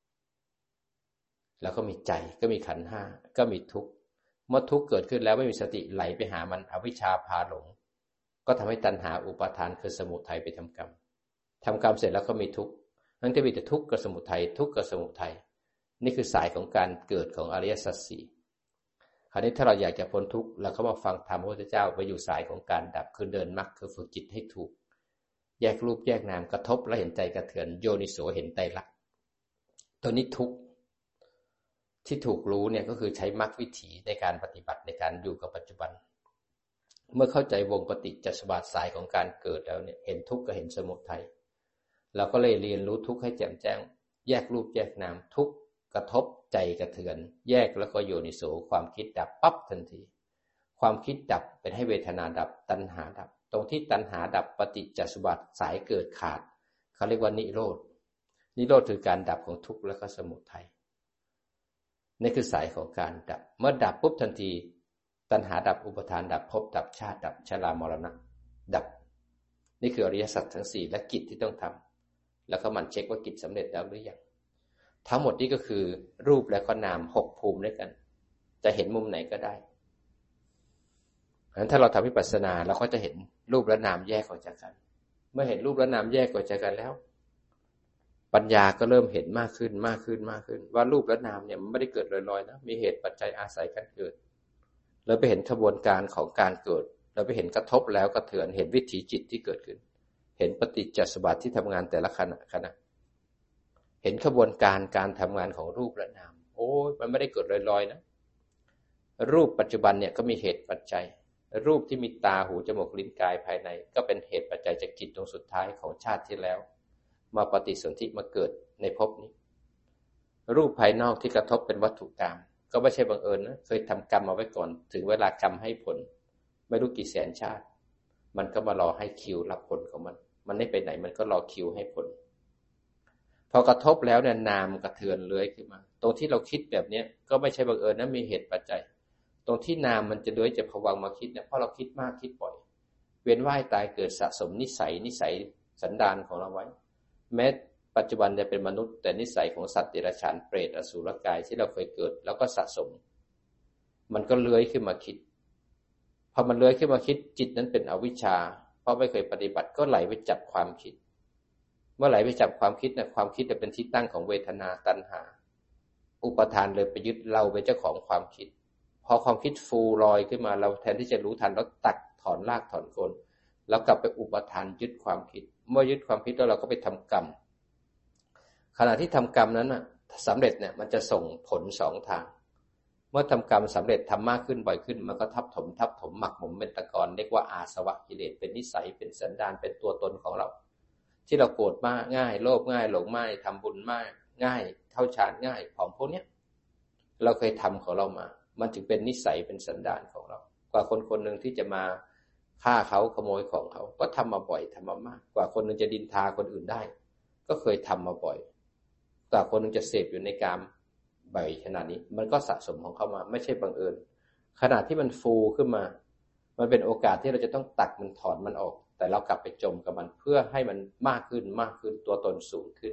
แล้วก็มีใจก็มีขันธ์5ก็มีทุกข์เมื่อทุกข์เกิดขึ้นแล้วไม่มีสติไหลไปหามันอวิชชาพาหลงก็ทำให้ตัณหาอุปาทานคือสมุทัยไปทำกรรมเสร็จแล้วก็มีทุกข์นั่นจะมีแต่ทุกข์กับสมุทัยทุกข์กับสมุทัยนี่คือสายของการเกิดของอริยสัจ4คราวนี้ถ้าเราอยากจะพ้นทุกข์เราก็มาฟังธรรมพระพุทธเจ้าไปอยู่สายของการดับคือเดินมรรคคือฝึกจิตให้ถูกแยกรูปแยกนามกระทบแล้วเห็นใจกระเทือนโยนิโสเห็นไตรลักษณ์ตัวนี้ทุกข์ที่ถูกรู้เนี่ยก็คือใช้มรรควิถีในการปฏิบัติในการอยู่กับปัจจุบันเมื่อเข้าใจวงปฏิจจสมุปบาทสายของการเกิดแล้วเนี่ยเห็นทุกข์ก็เห็นสมุทัยเราก็เลยเรียนรู้ทุกข์ให้แจ่มแจ้งแยกรูปแยกนามทุกข์กระทบใจกระเทือนแยกแล้วก็โยนิโสความคิดดับปั๊บทันทีความคิดดับเป็นให้เวทนาดับตัณหาดับตรงที่ตัณหาดับปฏิจจสมุปบาทสายเกิดขาดเขาเรียกว่านิโรธคือการดับของทุกข์และก็สมุทัยนี่คือสายของการดับเมื่อดับปุ๊บทันทีตัณหาดับอุปาทานดับภพดับชาติดับชรามรณะดับนี่คืออริยสัจทั้ง4และกิจที่ต้องทำแล้วก็มันเช็คว่ากิจสำเร็จแล้วหรือยังทั้งหมดนี้ก็คือรูปและก็นาม6ภูมิด้วยกันจะเห็นมุมไหนก็ได้งั้นถ้าเราทำวิปัสสนาเราก็จะเห็นรูปและนามแยกออกจากกันเมื่อเห็นรูปและนามแยกออกจากกันแล้วปัญญาก็เริ่มเห็นมากขึ้นว่ารูปและนามเนี่ยมันไม่ได้เกิดลอยๆนะมีเหตุปัจจัยอาศัยกันเกิดเราไปเห็นกระบวนการของการเกิดเราไปเห็นกระทบแล้วกระเทือนเห็นวิถีจิตที่เกิดขึ้นเห็นปฏิจจสมุปบาทที่ทำงานแต่ละขณะเห็นกระบวนการการทำงานของรูปและนามโอ้ยมันไม่ได้เกิดลอยๆนะรูปปัจจุบันเนี่ยก็มีเหตุปัจจัยรูปที่มีตาหูจมูกลิ้นกายภายในก็เป็นเหตุปัจจัยจากจิตดวงสุดท้ายของชาติที่แล้วมาปฏิสนธิมาเกิดในภพนี้รูปภายนอกที่กระทบเป็นวัตถุกรรมก็ไม่ใช่บังเอิญนะเคยทำกรรมมาไว้ก่อนถึงเวลากรรมให้ผลไม่รู้กี่แสนชาติมันก็มารอให้คิวรับผลของมันไม่ไปไหนมันก็รอคิวให้ผลพอกระทบแล้วเนี่ยนามกระเทือนเลื้อยขึ้นมาตรงที่เราคิดแบบนี้ก็ไม่ใช่บังเอิญนะมีเหตุปัจจัยตรงที่นามมันจะเลื้อยจะผวังมาคิดเนี่ยเพราะเราคิดมากคิดบ่อยเวียนว่ายตายเกิดสะสมนิสัยสันดานของเราไว้แม้ปัจจุบันจะเป็นมนุษย์แต่นิสัยของสัตว์เดรัจฉานเปรตอสุรกายที่เราเคยเกิดแล้วก็สะสมมันก็เลื้อยขึ้นมาคิดพอมันเลื้อยขึ้นมาคิดจิตนั้นเป็นอวิชชาเพราะไม่เคยปฏิบัติก็ไหลไปจับความคิดเมื่อไหลไปจับความคิดเนี่ยความคิดจะเป็นที่ตั้งของเวทนาตัณหาอุปทานเลยไปยึดเราเป็นเจ้าของความคิดพอความคิดฟูลอยขึ้นมาเราแทนที่จะรู้ทันเราตัดถอนรากถอนโคนแล้วกลับไปอุปทานยึดความคิดเมื่อยึดความคิดแล้วเราก็ไปทำกรรมขณะที่ทำกรรมนั้นน่ะสำเร็จเนี่ยมันจะส่งผล2ทางเมื่อทำกรรมสำเร็จทำมากขึ้นบ่อยขึ้นมันก็ทับถมหมักหมมเป็นตะกอนเรียกว่าอาสวะกิเลสเป็นนิสัยเป็นสันดานเป็นตัวตนของเราที่เราโกรธมากง่ายโลภง่ายหลงง่ายทำบุญมากง่ายเข้าฌานง่ายของพวกนี้เราเคยทำของเรามามันจึงเป็นนิสัยเป็นสันดานของเรากว่าคนหนึ่งที่จะมาฆ่าเขาขโมยของเขาก็ทำมาบ่อยทำมามากกว่าคนหนึ่งจะดินทาคนอื่นได้ก็เคยทำมาบ่อยกว่าคนหนึ่งจะเสพอยู่ในกามบ่อยขนาดนี้มันก็สะสมของเขามาไม่ใช่บังเอิญขณะที่มันฟูขึ้นมามันเป็นโอกาสที่เราจะต้องตัดมันถอนมันออกแต่เรากลับไปจมกับมันเพื่อให้มันมากขึ้นตัวตนสูงขึ้น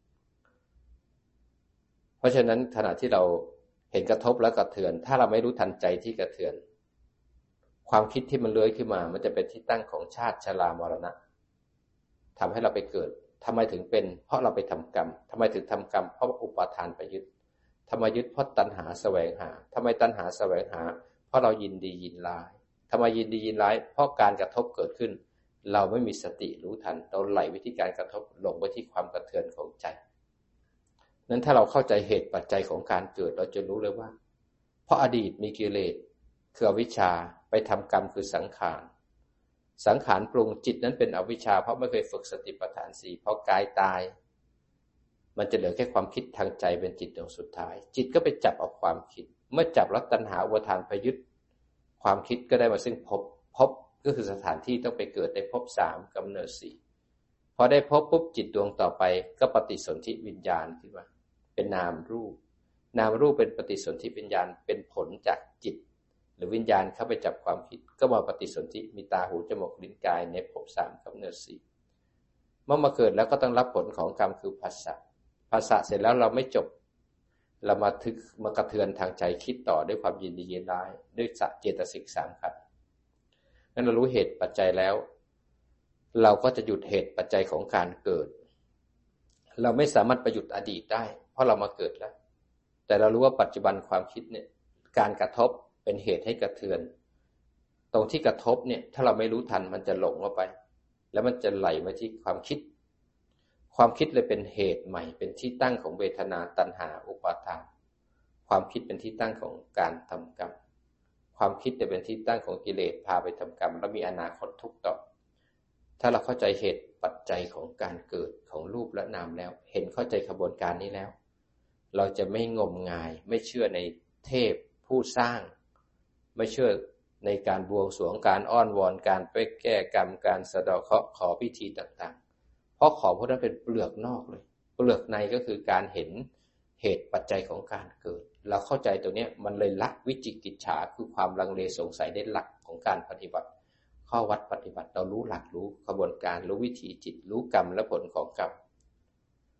เพราะฉะนั้นขณะที่เราเห็นกระทบแล้วกระเทือนถ้าเราไม่รู้ทันใจที่กระเทือนความคิดที่มันเลื้อยขึ้นมามันจะเป็นที่ตั้งของชาติชรามรณะทำให้เราไปเกิดทำไมถึงเป็นเพราะเราไปทำกรรมทำไมถึงทำกรรมเพราะอุปาทานไปยึดทำไมยึดเพราะตัณหาแสวงหาทำไมตัณหาแสวงหาเพราะเรายินดียินร้ายทำไมยินดียินร้ายเพราะการกระทบเกิดขึ้นเราไม่มีสติรู้ทันเราไหลไปที่การกระทบลงไปที่ความกระเทือนของใจนั้นถ้าเราเข้าใจเหตุปัจจัยของการเกิดเราจะรู้เลยว่าเพราะอดีตมีกิเลสคืออวิชชาไปทำกรรมคือสังขารปรุงจิตนั้นเป็นอวิชชาเพราะไม่เคยฝึกสติปัฏฐาน4พอกายตายมันจะเหลือแค่ความคิดทางใจเป็นจิตดวงสุดท้ายจิตก็ไปจับเอาความคิดเมื่อจับแล้วตัณหาอุปทานไปยึดความคิดก็ได้มาซึ่งภพก็คือสถานที่ต้องไปเกิดในภพ3กำเนิด4พอได้ภพปุ๊บจิตดวงต่อไปก็ปฏิสนธิวิญญาณขึ้นมาเป็นนามรูปเป็นปฏิสนธิวิญญาณเป็นผลจากจิตหรือวิญญาณเข้าไปจับความคิดก็มาปฏิสนธิมีตาหูจมูกลิ้นกายในภพ3กำเนิด4เมื่อมาเกิดแล้วก็ต้องรับผลของกรรมคือภาษะเสร็จแล้วเราไม่จบเรามากระเทือนทางใจคิดต่อด้วยความยินดียินร้ายด้วยเจตสิก3ขันธ์นั้นเรารู้เหตุปัจจัยแล้วเราก็จะหยุดเหตุปัจจัยของการเกิดเราไม่สามารถไปหยุดอดีตได้เพราะเรามาเกิดแล้วแต่เรารู้ว่าปัจจุบันความคิดเนี่ยการกระทบเป็นเหตุให้กระเทือนตรงที่กระทบเนี่ยถ้าเราไม่รู้ทันมันจะหลงเข้าไปแล้วมันจะไหลมาที่ความคิดเลยเป็นเหตุใหม่เป็นที่ตั้งของเวทนาตัณหาอุปาทานความคิดเป็นที่ตั้งของการทำกรรมความคิดจะเป็นที่ตั้งของกิเลสพาไปทำกรรมแล้วมีอนาคตทุกข์ต่อถ้าเราเข้าใจเหตุปัจจัยของการเกิดของรูปและนามแล้วเห็นเข้าใจกระบวนการนี้แล้วเราจะไม่งมงายไม่เชื่อในเทพผู้สร้างไม่เชื่อในการบวงสรวงการอ้อนวอนการไปแก้กรรมการสะเดาะเคราะห์ขอพิธีต่างๆเพราะของพวกนั้นเป็นเปลือกนอกเลยเปลือกในก็คือการเห็นเหตุปัจจัยของการเกิดเราเข้าใจตรงนี้มันเลยละวิจิกิจฉาคือความลังเลสงสัยได้หลักของการปฏิบัติข้อวัดปฏิบัติเรารู้หลักรู้กระบวนการรู้วิถีจิตรู้กรรมและผลของกรรม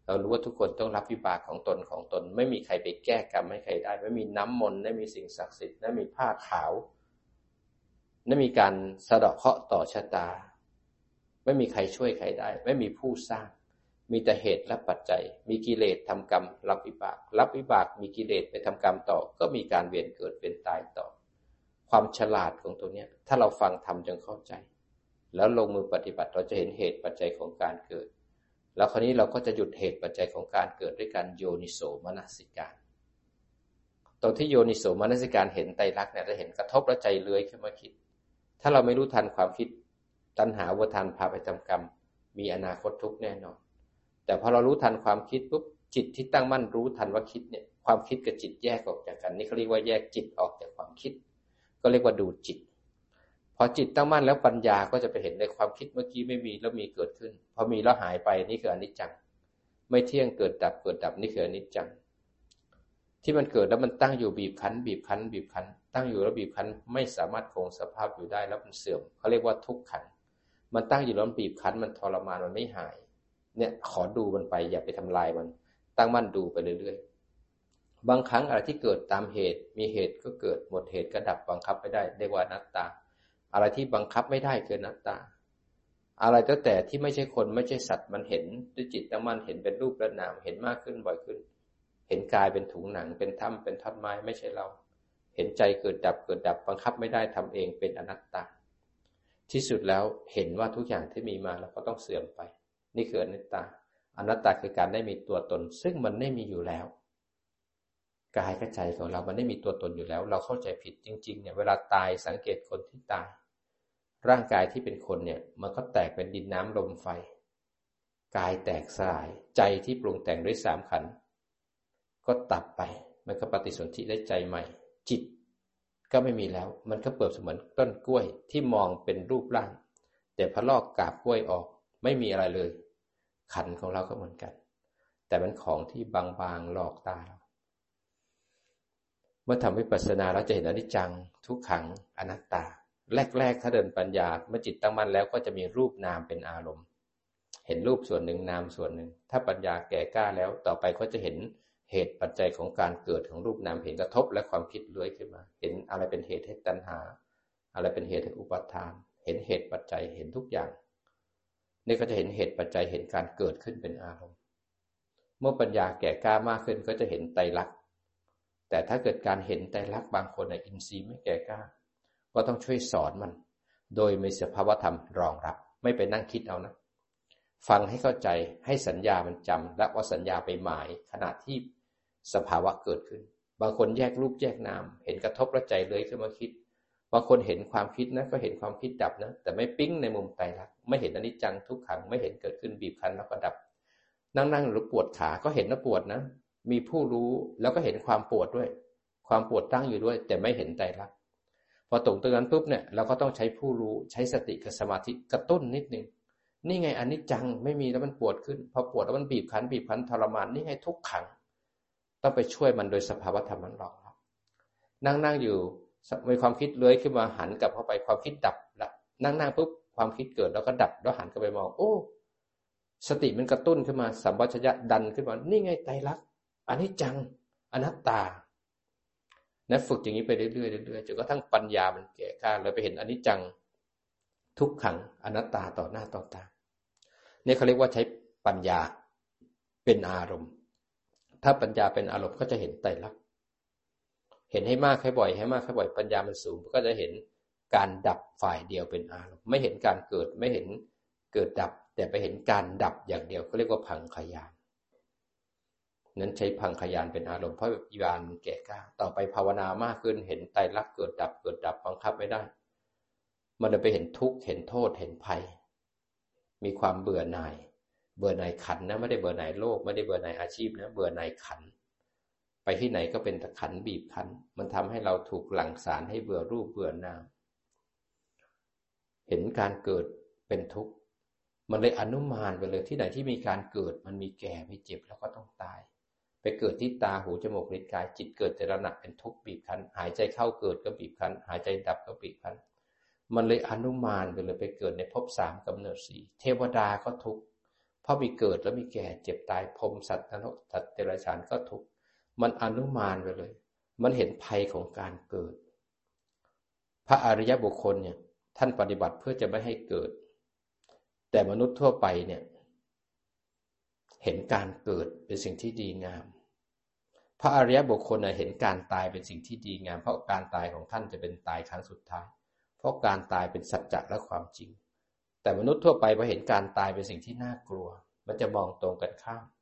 เรารู้ว่าทุกคนต้องรับวิบากของตนไม่มีใครไปแก้กรรมให้ใครได้ไม่มีน้ำมนต์ไม่มีสิ่งศักดิ์สิทธิ์ไม่มีผ้าขาวไม่มีการสะเดาะเคราะห์ต่อชะตาไม่มีใครช่วยใครได้ไม่มีผู้สร้างมีแต่เหตุและปัจจัยมีกิเลสทำกรรมรับวิบากมีกิเลสไปทำกรรมต่อก็มีการเวียนเกิดเวียนตายต่อความฉลาดของตัวเนี้ยถ้าเราฟังธรรมจนเข้าใจแล้วลงมือปฏิบัติเราจะเห็นเหตุปัจจัยของการเกิดแล้วคราวนี้เราก็จะหยุดเหตุปัจจัยของการเกิดด้วยการโยนิโสมนสิการตรงที่โยนิโสมนสิการเห็นไตรลักษณ์เนี่ยจะเห็นกระทบแล้วใจเลื้อยขึ้นมาคิดถ้าเราไม่รู้ทันความคิดตัณหาอุปทานพาไปทำกรรมมีอนาคตทุกข์แน่นอนแต่พอเรารู้ทันความคิดปุ๊บจิตที่ตั้งมั่นรู้ทันว่าคิดเนี่ยความคิดกับจิตแยกออกจากกันนี่เขาเรียกว่าแยกจิตออกจากความคิดก็เรียกว่าดูจิตพอจิตตั้งมั่นแล้วปัญญาก็จะไปเห็นในความคิดเมื่อกี้ไม่มีแล้วมีเกิดขึ้นพอมีแล้วหายไปนี่คืออนิจจังไม่เที่ยงเกิดดับนี่คืออนิจจังที่มันเกิดแล้วมันตั้งอยู่บีบคั้นตั้งอยู่แล้วบีบคั้นไม่สามารถคงสภาพอยู่ได้แล้วมันเสื่อมเขาเรียกว่าทุกขังมันตั้งอยู่แล้วมันบีบคั้นมันทรมานมันไม่หายเนี่ยขอดูมันไปอย่าไปทำลายมันตั้งมั่นดูไปเรื่อยๆบางครั้งอะไรที่เกิดตามเหตุมีเหตุก็เกิดหมดเหตุก็ดับบังคับไม่ได้เรียกว่าอนัตตาอะไรที่บังคับไม่ได้คืออนัตตาอะไรตั้งแต่ที่ไม่ใช่คนไม่ใช่สัตว์มันเห็นด้วยจิตตั้งมั่นเห็นเป็นรูปและนามเห็นมากขึ้นบ่อยขึ้นเห็นกายเป็นถุงหนังเป็นถ้ำเป็นท่อนไม้ไม่ใช่เราเห็นใจเกิดดับบังคับไม่ได้ทำเองเป็นอนัตตาที่สุดแล้วเห็นว่าทุกอย่างที่มีมาแล้วก็ต้องเสื่อมไปนี่คืออนัตตาคือการได้มีตัวตนซึ่งมันไม่มีอยู่แล้วกายกับใจของเรามันไม่มีตัวตนอยู่แล้วเราเข้าใจผิดจริงๆเนี่ยเวลาตายสังเกตคนที่ตายร่างกายที่เป็นคนเนี่ยมันก็แตกเป็นดินน้ำลมไฟกายแตกสลายใจที่ปรุงแต่งด้วยสามขันธ์ก็ตับไปมันก็ปฏิสนธิได้ใจใหม่จิตก็ไม่มีแล้วมันก็เปรียบเสมือนต้นกล้วยที่มองเป็นรูปร่างแต่พอลอกกาบกล้วยออกไม่มีอะไรเลยขันธ์ของเราก็เหมือนกันแต่เป็นของที่บางๆหลอกตาเราเมื่อทำวิปัสสนาเราจะเห็นอนิจจังทุกขังอนัตตาแรกๆถ้าเดินปัญญาเมื่อจิตตั้งมั่นแล้วก็จะมีรูปนามเป็นอารมณ์เห็นรูปส่วนหนึ่งนามส่วนหนึ่งถ้าปัญญาแก่กล้าแล้วต่อไปก็จะเห็นเหตุปัจจัยของการเกิดของรูปนามเห็นกระทบและความคิดเลื้อยขึ้นมาเห็นอะไรเป็นเหตุให้ตัณหาอะไรเป็นเหตุให้อุปาทานเห็นเหตุปัจจัยเห็นทุกอย่างนี่ก็จะเห็นเหตุปัจจัยเห็นการเกิดขึ้นเป็นอารมณ์เมื่อปัญญาแก่กล้ามากขึ้นก็จะเห็นไตรลักษณ์แต่ถ้าเกิดการเห็นไตรลักษณ์บางคนอินทรีย์ไม่แก่กล้าก็ต้องช่วยสอนมันโดยมีสภาวธรรมรองรับไม่ไปนั่งคิดเอานะฟังให้เข้าใจให้สัญญามันจำและว่าสัญญาไปหมายขณะที่สภาวะเกิดขึ้นบางคนแยกรูปแยกนามเห็นกระทบแล้วใจเลยขึ้นมาคิดบางคนเห็นความคิดนะก็เห็นความคิดดับนะแต่ไม่ปิ๊งในมุมไตรลักษณ์ไม่เห็นอนิจจังทุกขังไม่เห็นเกิดขึ้นบีบคั้นแล้วก็ดับนั่งหรือปวดขาก็เห็นว่าปวดนะมีผู้รู้แล้วก็เห็นความปวดด้วยความปวดตั้งอยู่ด้วยแต่ไม่เห็นไตรลักษณ์พอตรงนั้นปุ๊บเนี่ยเราก็ต้องใช้ผู้รู้ใช้สติกับสมาธิกระตุ้นนิดนึงนี่ไงอนิจจังไม่มีแล้วมันปวดขึ้นพอปวดแล้วมันบีบคั้นทรมานนี่ไงทุกขังต้องไปช่วยมันโดยสภาวธรรมมันรองรับนั่งอยู่มีความคิดเลื้อยขึ้นมาหันกลับเข้าไปความคิดดับละนั่งปุ๊บความคิดเกิดแล้วก็ดับแล้วหันกลับไปมองโอ้สติมันกระตุ้นขึ้นมาสัมปชัญญะดันขึ้นมานี่ไงไตรลักษณ์อนิจจังอนัตตานะฝึกอย่างนี้ไปเรื่อยๆจนกระทั่งปัญญามันแก่กล้าเลยไปเห็นอนิจจังทุกขังอนัตตาต่อหน้าต่อตาเนี่ยเขาเรียกว่าใช้ปัญญาเป็นอารมณ์ถ้าปัญญาเป็นอารมณ์ก็จะเห็นไตรลักษณ์เห็นให้มากให้บ่อยปัญญามันสูงก็จะเห็นการดับฝ่ายเดียวเป็นอารมณ์ไม่เห็นการเกิดไม่เห็นเกิดดับแต่ไปเห็นการดับอย่างเดียวเขาเรียกว่าพังคยานนั้นใช้พังคยานเป็นอารมณ์เพราะญาณมันแก่กล้าต่อไปภาวนามากขึ้นเห็นไตรลักษณ์เกิดดับบังคับไม่ได้มันจะไปเห็นทุกข์เห็นโทษเห็นภัยมีความเบื่อหน่ายขันธ์นะไม่ได้เบื่อหน่ายโลกไม่ได้เบื่อหน่ายอาชีพนะเบื่อหน่ายขันธ์ไปที่ไหนก็เป็นแต่ขันธ์บีบคั้นมันทำให้เราถูกหลั่งสารให้เบื่อรูปเบื่อนามเห็นการเกิดเป็นทุกข์มันเลยอนุมานไปเลยที่ไหนที่มีการเกิดมันมีแก่มีเจ็บแล้วก็ต้องตายไปเกิดที่ตาหูจมูกลิ้นกายจิตเกิดแต่ละหนักเป็นทุกข์บีบคั้นหายใจเข้าเกิดก็บีบคั้นหายใจดับก็บีบคั้นมันเลยอนุมานไปเลยไปเกิดในภพ3กำเนิด4เทวดาก็ทุกข์เพราะมีเกิดแล้วมีแก่เจ็บตายพรหมสัตว์นรกสัตว์เดรัจฉานก็ทุกข์มันอนุมานไปเลยมันเห็นภัยของการเกิดพระอริยบุคคลเนี่ยท่านปฏิบัติเพื่อจะไม่ให้เกิดแต่มนุษย์ทั่วไปเนี่ยเห็นการเกิดเป็นสิ่งที่ดีงามพระอริยบุคคลเห็นการตายเป็นสิ่งที่ดีงามเพราะการตายของท่านจะเป็นตายครั้งสุดท้ายเพราะการตายเป็นสัจจะและความจริงแต่มนุษย์ทั่วไปพอเห็นการตายเป็นสิ่งที่น่ากลัวมันจะมองตรงกันข้าม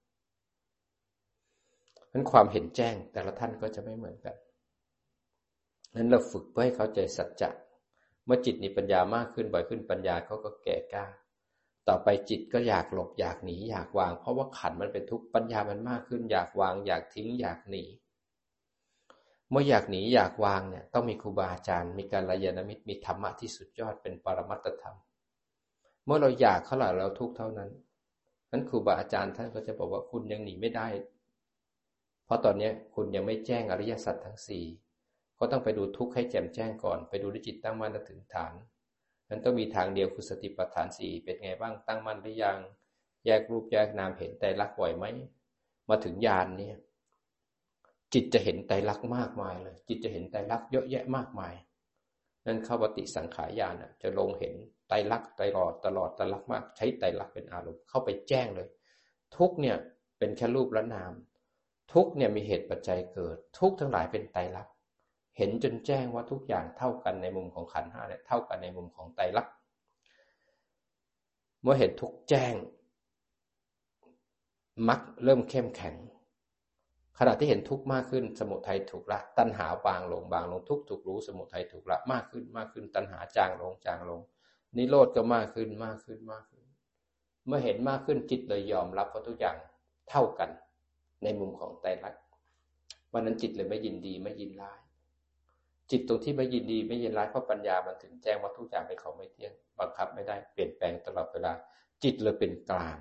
นั้นความเห็นแจ้งแต่ละท่านก็จะไม่เหมือนกันนั้นเราฝึกเพื่อให้เข้าใจสัจจะเมื่อจิตมีปัญญามากขึ้นบ่อยขึ้นปัญญาเขาก็แก่กล้าต่อไปจิตก็อยากหลบอยากหนีอยากวางเพราะว่าขันธ์มันเป็นทุกข์ปัญญามันมากขึ้นอยากวางอยากทิ้งอยากหนีเมื่ออยากหนีอยากวางเนี่ยต้องมีครูบาอาจารย์มีกัลยาณมิตรมีธรรมะที่สุดยอดเป็นปรมัตถธรรมเมื่อเราอยากเท่าไหร่เราทุกข์เท่านั้นนั้นครูบาอาจารย์ท่านก็จะบอกว่าคุณยังหนีไม่ได้เพราะตอนนี้คุณยังไม่แจ้งอริยสัจทั้งสี่ก็ต้องไปดูทุกข์ให้แจ่มแจ้งก่อนไปดูด้วยจิตตั้งมั่นและถึงฐานนั้นต้องมีทางเดียวคือสติปัฏฐานสี่เป็นไงบ้างตั้งมั่นหรือยังแยกรูปแยกนามเห็นไตรลักษณ์บ่อยไหมมาถึงญาณเนี่ยจิตจะเห็นไตรลักษณ์มากมายเลยจิตจะเห็นไตรลักษณ์เยอะแยะมากมายนั่นเข้าปฏิสังขารญาณจะลงเห็นไตรลักษณ์ตลอดไตรลักษณ์มากใช้ไตรลักษณ์เป็นอารมณ์เข้าไปแจ้งเลยทุกเนี่ยเป็นแค่รูปและนามทุกเนี่ยมีเหตุปัจจัยเกิดทุกทั้งหลายเป็นไตรลักษณ์เห็นจนแจ้งว่าทุกอย่างเท่ากันในมุมของขันธ์ห้าเนี่ยเท่ากันในมุมของไตรลักษณ์เมื่อเห็นทุกแจ้งมรรคเริ่มเข้มแข็งขณะที่เห็นทุกข์มากขึ้นสมุทัยถูกละตัณหาบางลงทุกข์ถูกรู้สมุทัยถูกละมากขึ้นตัณหาจางลงนิโรธก็มากขึ้นเมื่อเห็นมากขึ้นจิตเลยยอมรับว่าทุกอย่างเท่ากันในมุมของไตรลักษณ์วันนั้นจิตเลยไม่ยินดีไม่ยินร้ายจิตตรงที่ไม่ยินดีไม่ยินร้ายเพราะปัญญามันถึงแจ้งว่าทุกอย่างเป็นของไม่เที่ยงบังคับไม่ได้เปลี่ยนแปลงตลอดเวลาจิตเลยเป็นกลาง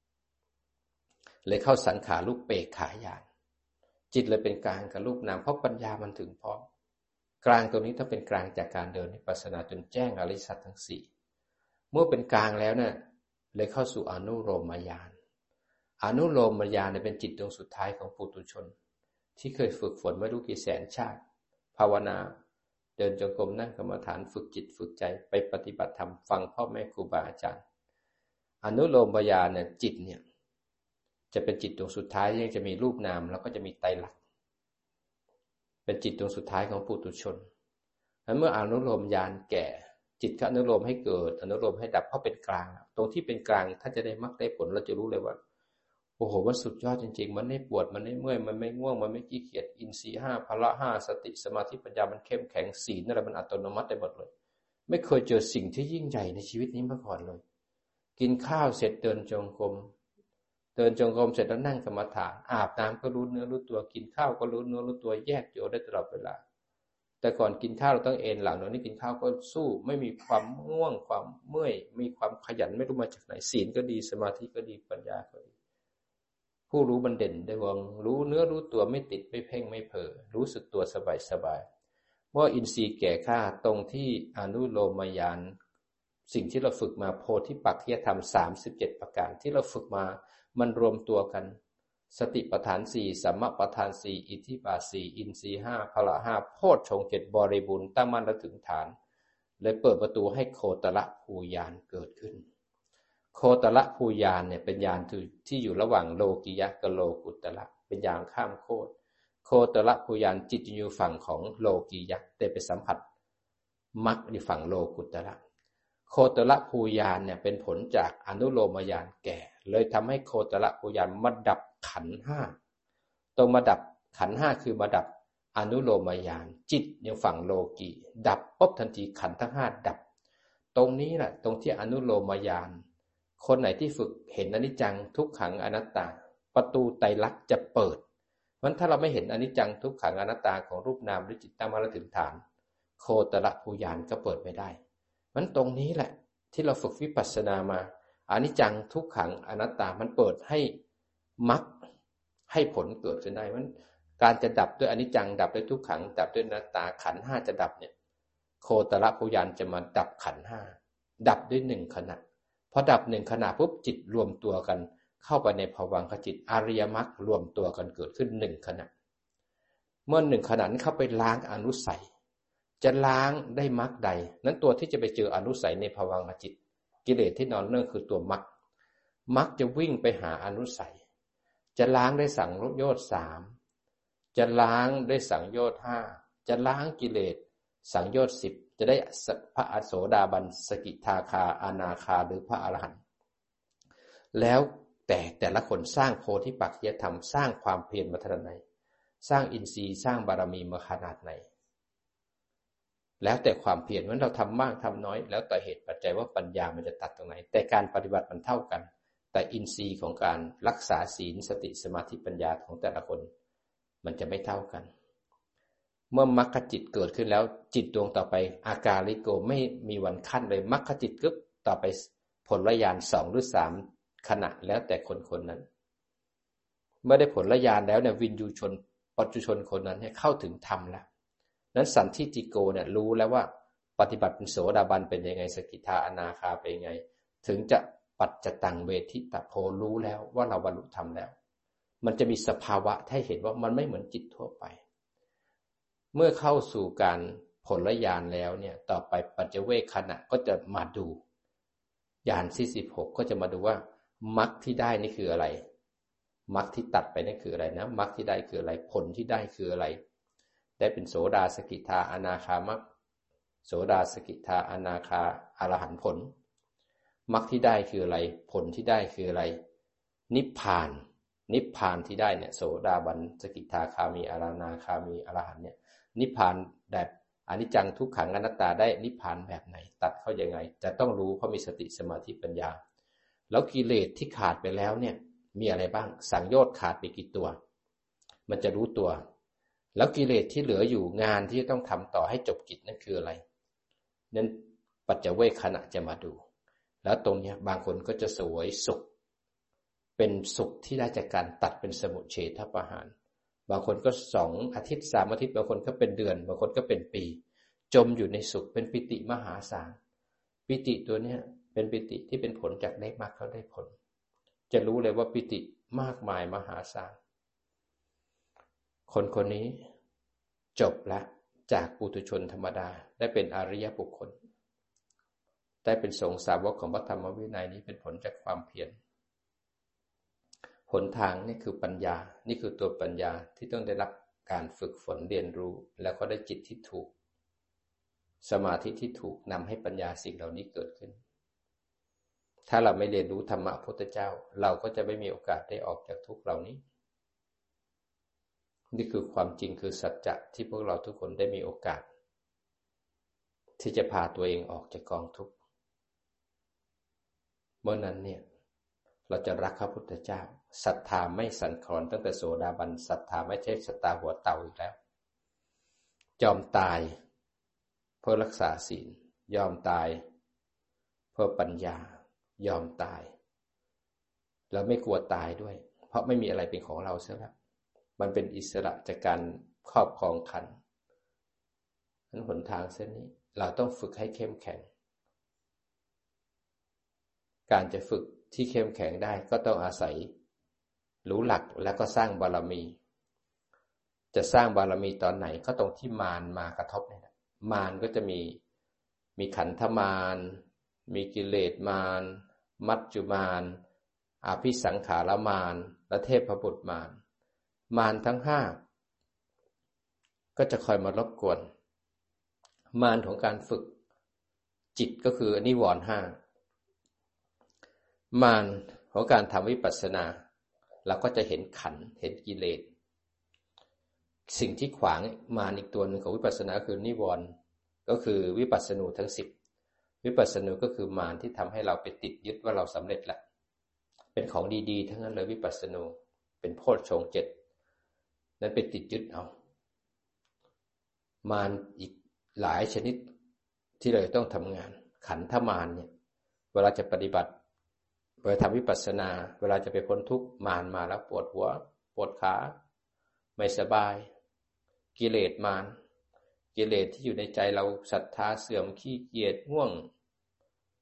เลยเข้าสังขารุปเปกขาญาณจิตเลยเป็นกลางกับรูปนามเพราะปัญญามันถึงพร้อมกลางตรงนี้ต้องเป็นกลางจากการเดินวิปัสสนาจนแจ้งอริยสัจทั้งสี่เมื่อเป็นกลางแล้วเนี่ยเลยเข้าสู่อนุโลมญาณอนุโลมญาณเป็นจิตดวงสุดท้ายของปุถุชนที่เคยฝึกฝนไม่รู้กี่แสนชาติภาวนาเดินจงกรมนั่งกรรมฐานฝึกจิตฝึกใจไปปฏิบัติธรรมฟังพ่อแม่ครูบาอาจารย์อนุโลมญาณเนี่ยจิตเนี่ยจะเป็นจิตดวงสุดท้ายยังจะมีรูปนามแล้วก็จะมีไตรลักษณ์เป็นจิตดวงสุดท้ายของปุถุชนเมื่ออนุโลมญาณแก่จิตก็อนุโลมให้เกิดอนุโลมให้ดับเพราะเป็นกลางตรงที่เป็นกลางถ้าจะได้มรรคได้ผลเราจะรู้เลยว่าโอ้โหมันสุดยอดจริงๆมันไม่ปวดมันไม่เมื่อยมันไม่ง่วงมันไม่ขี้เกียจอินทรีย์ห้าพละห้าสติสมาธิปัญญามันเข้มแข็งศีลอะไรมันอัตโนมัติได้หมดเลยไม่เคยเจอสิ่งที่ยิ่งใหญ่ในชีวิตนี้มาก่อนเลยกินข้าวเสร็จเดินจงกรมเสร็จแล้วนั่งกรรมฐานอาบน้ำก็รู้เนื้อรู้ตัวกินข้าวก็รู้เนื้อรู้ตัวแยกโยได้ตลอดเวลาแต่ก่อนกินข้าวเราต้องเอนหลังเดี๋ยวนี้กินข้าวก็สู้ไม่มีความง่วงความเมื่อยมีความขยันไม่รู้มาจากไหนศีลก็ดีสมาธิก็ดีปัญญาก็ดีผู้รู้มันเด่นได้วงรู้เนื้อรู้ตัวไม่ติดไม่เพ่งไม่เผลอรู้สึกตัวสบายเมื่ออินทรีย์แก่กล้าตรงที่อนุโลมญาณสิ่งที่เราฝึกมาโพธิปักขิยธรรม37ประการที่เราฝึกมามันรวมตัวกันสติปัฏฐาน4สัมมาปัฏฐาน4อิทธิบาท4อินทรีย์5พละ5โพชฌงค์7บริบูรณ์ตั้งมั่นและถึงฐานเลยเปิดประตูให้โคตรภูญาณเกิดขึ้นโคตรภูญาณเนี่ยเป็นญาณที่อยู่ระหว่างโลกิยะกับโลกุตระเป็นญาณข้ามโคตรโคตรภูญาณจิตอยู่ฝั่งของโลกิยะแต่ไปสัมผัสมรรคในฝั่งโลกุตระโคตรภูญาณเนี่ยเป็นผลจากอนุโลมญาณแก่เลยทำให้โคตรภูญาณมาดับขันธ์ห้าตรงมาดับขันธ์ห้าคือมาดับอนุโลมญาณจิตยังฝั่งโลกีดับปุ๊บทันทีขันธ์ทั้งห้าดับตรงนี้แหละตรงที่อนุโลมญาณคนไหนที่ฝึกเห็นอนิจจังทุกขังอนัตตาประตูไตรลักษณ์จะเปิดเพราะฉะนั้นถ้าเราไม่เห็นอนิจจังทุกขังอนัตตาของรูปนามหรือจิตตั้งมั่นและถึงฐานโคตรภูญาณก็เปิดไม่ได้มันตรงนี้แหละที่เราฝึกวิปัสสนามาอนิจจังทุกขังอนัตตามันเปิดให้มรรคให้ผลเกิดขึ้นได้มันการจะดับด้วยอนิจจังดับด้วยทุกขังดับด้วยอนัตตาขันธ์ห้าจะดับเนี่ยโคตรภูญาณจะมาดับขันธ์ห้าดับด้วย1ขณะพอดับ1ขณะปุ๊บจิตรวมตัวกันเข้าไปในภวังคจิตอริยมรรครวมตัวกันเกิดขึ้น1ขณะเมื่อ1ขณะนั้นเข้าไปล้างอนุสัยจะล้างได้มรรคใดนั้นตัวที่จะไปเจออนุสัยในภวังคจิตกิเลสที่นอนเนื่องคือตัวมรรคมรรคจะวิ่งไปหาอนุสัยจะล้างได้สังโยชน์3จะล้างได้สังโยชน์5จะล้างกิเลสสังโยชน์10จะได้พระโสดาบันสกิทาคาอนาคาหรือพระอรหันต์แล้วแต่ละคนสร้างโพธิปักขิยธรรมสร้างความเพียรมาขนาดไหนสร้างอินทรีย์สร้างบารมีมาขนาดไหนแล้วแต่ความเพียรว่าเราทำมากทำน้อยแล้วแต่เหตุปัจจัยว่าปัญญามันจะตัดตรงไหนแต่การปฏิบัติมันเท่ากันแต่อินทรีย์ของการรักษาศีลสติสมาธิปัญญาของแต่ละคนมันจะไม่เท่ากันเมื่อมรรคจิตเกิดขึ้นแล้วจิตดวงต่อไปอากาลิโกไม่มีวันขั้นเลยมรรคจิตกึ๊บต่อไปผลญาณ2หรือ3ขณะแล้วแต่คนนั้นเมื่อได้ผลญาณแล้วเนี่ยวินยูชนปัจจุชนคนนั้นให้เข้าถึงธรรมแล้วนั้นสันทิฏฐิโกเนี่ยรู้แล้วว่าปฏิบัติเป็นโสดาบันเป็นยังไงสกิทาอนาคาเป็นยังไงถึงจะปัจจตังเวทิตโพรู้แล้วว่าเราบรรลุธรรมแล้วมันจะมีสภาวะให้เห็นว่ามันไม่เหมือนจิตทั่วไปเมื่อเข้าสู่การผลญาณแล้วเนี่ยต่อไปปัจเจเวคขณะก็จะมาดูญาณที่16ก็จะมาดูว่ามรรคที่ได้นี่คืออะไรมรรคที่ตัดไปนี่คืออะไรนะมรรคที่ได้คืออะไรผลที่ได้คืออะไรได้เป็นโสดาสกิทาอนาคามรรคโสดาสกิทาอนาคาอรหันต์ผลมรรคที่ได้คืออะไรผลที่ได้คืออะไรนิพพานที่ได้เนี่ยโสดาบันสกิทาคามีอรนาคามีอรหันต์เนี่ยนิพพานแบบอนิจจังทุกขังอนัตตาได้นิพพานแบบไหนตัดเข้ายังไงจะต้องรู้เพราะมีสติสมาธิปัญญาแล้วกิเลสที่ขาดไปแล้วเนี่ยมีอะไรบ้างสังโยชน์ขาดไปกี่ตัวมันจะรู้ตัวแล้วกิเลสที่เหลืออยู่งานที่ต้องทำต่อให้จบกิจนั่นคืออะไรนั้นปัจเจเวคขณะจะมาดูแล้วตรงนี้บางคนก็จะสวยสุขเป็นสุขที่ได้จากการตัดเป็นสมุจเฉทประหารบางคนก็2อาทิตย์3อาทิตย์บางคนก็เป็นเดือนบางคนก็เป็นปีจมอยู่ในสุขเป็นปิติมหาศาลปิติตัวนี้เป็นปิติที่เป็นผลจากได้มรรคเขาได้ผลจะรู้เลยว่าปิติมากมายมหาศาลคนนี้จบแล้วจากปุถุชนธรรมดาได้เป็นอริยบุคคลได้เป็นสงฆ์สาวกของพระธรรมวินัยนี้เป็นผลจากความเพียรหนทางนี่คือปัญญานี่คือตัวปัญญาที่ต้องได้รับการฝึกฝนเรียนรู้แล้วก็ได้จิตที่ถูกสมาธิที่ถูกนำให้ปัญญาสิ่งเหล่านี้เกิดขึ้นถ้าเราไม่เรียนรู้ธรรมะพุทธเจ้าเราก็จะไม่มีโอกาสได้ออกจากทุกข์เหล่านี้นี่คือความจริงคือสัจจะที่พวกเราทุกคนได้มีโอกาสที่จะพาตัวเองออกจากกองทุกข์เมื่อนั้นเนี่ยเราจะรักพระพุทธเจ้าศรัทธาไม่สั่นคลอนตั้งแต่โสดาบันศรัทธาไม่ใช่ศรัทธาหัวเต่าอีกแล้วยอมตายเพื่อรักษาศีลยอมตายเพื่อปัญญายอมตายแล้วไม่กลัวตายด้วยเพราะไม่มีอะไรเป็นของเราเสียแล้วมันเป็นอิสระจากการครอบครองขันธ์นั้นหนทางเส้นนี้เราต้องฝึกให้เข้มแข็งการจะฝึกที่เข้มแข็งได้ก็ต้องอาศัยรู้หลักแล้วก็สร้างบารมีจะสร้างบารมีตอนไหนก็ตรงที่มารมากระทบเนี่ยมารก็จะมีขันธมารมีกิเลสมารมัจจุมารอภิสังขารมารและเทพบุตรมารทั้ง5ก็จะคอยมารบกวนมารของการฝึกจิตก็คือนิวรณ์5มารของการทำวิปัสสนาเราก็จะเห็นขันธ์เห็นกิเลสสิ่งที่ขวางมารอีกตัวหนึ่งของวิปัสสนาคือนิวรณ์ก็คือวิปัสสนูทั้ง10วิปัสสนูก็คือมารที่ทำให้เราไปติดยึดว่าเราสำเร็จแล้วเป็นของดีๆทั้งนั้นเลยวิปัสสนูเป็นโพชฌงค์7นั้นไปติดยึดเอามารอีกหลายชนิดที่เราต้องทำงานขันธมารเนี่ยเวลาจะปฏิบัติเวลาทำวิปัสสนาเวลาจะไปพ้นทุกข์มารมาแล้วปวดหัวปวดขาไม่สบายกิเลสมารกิเลสที่อยู่ในใจเราศรัทธาเสื่อมขี้เกียจง่วง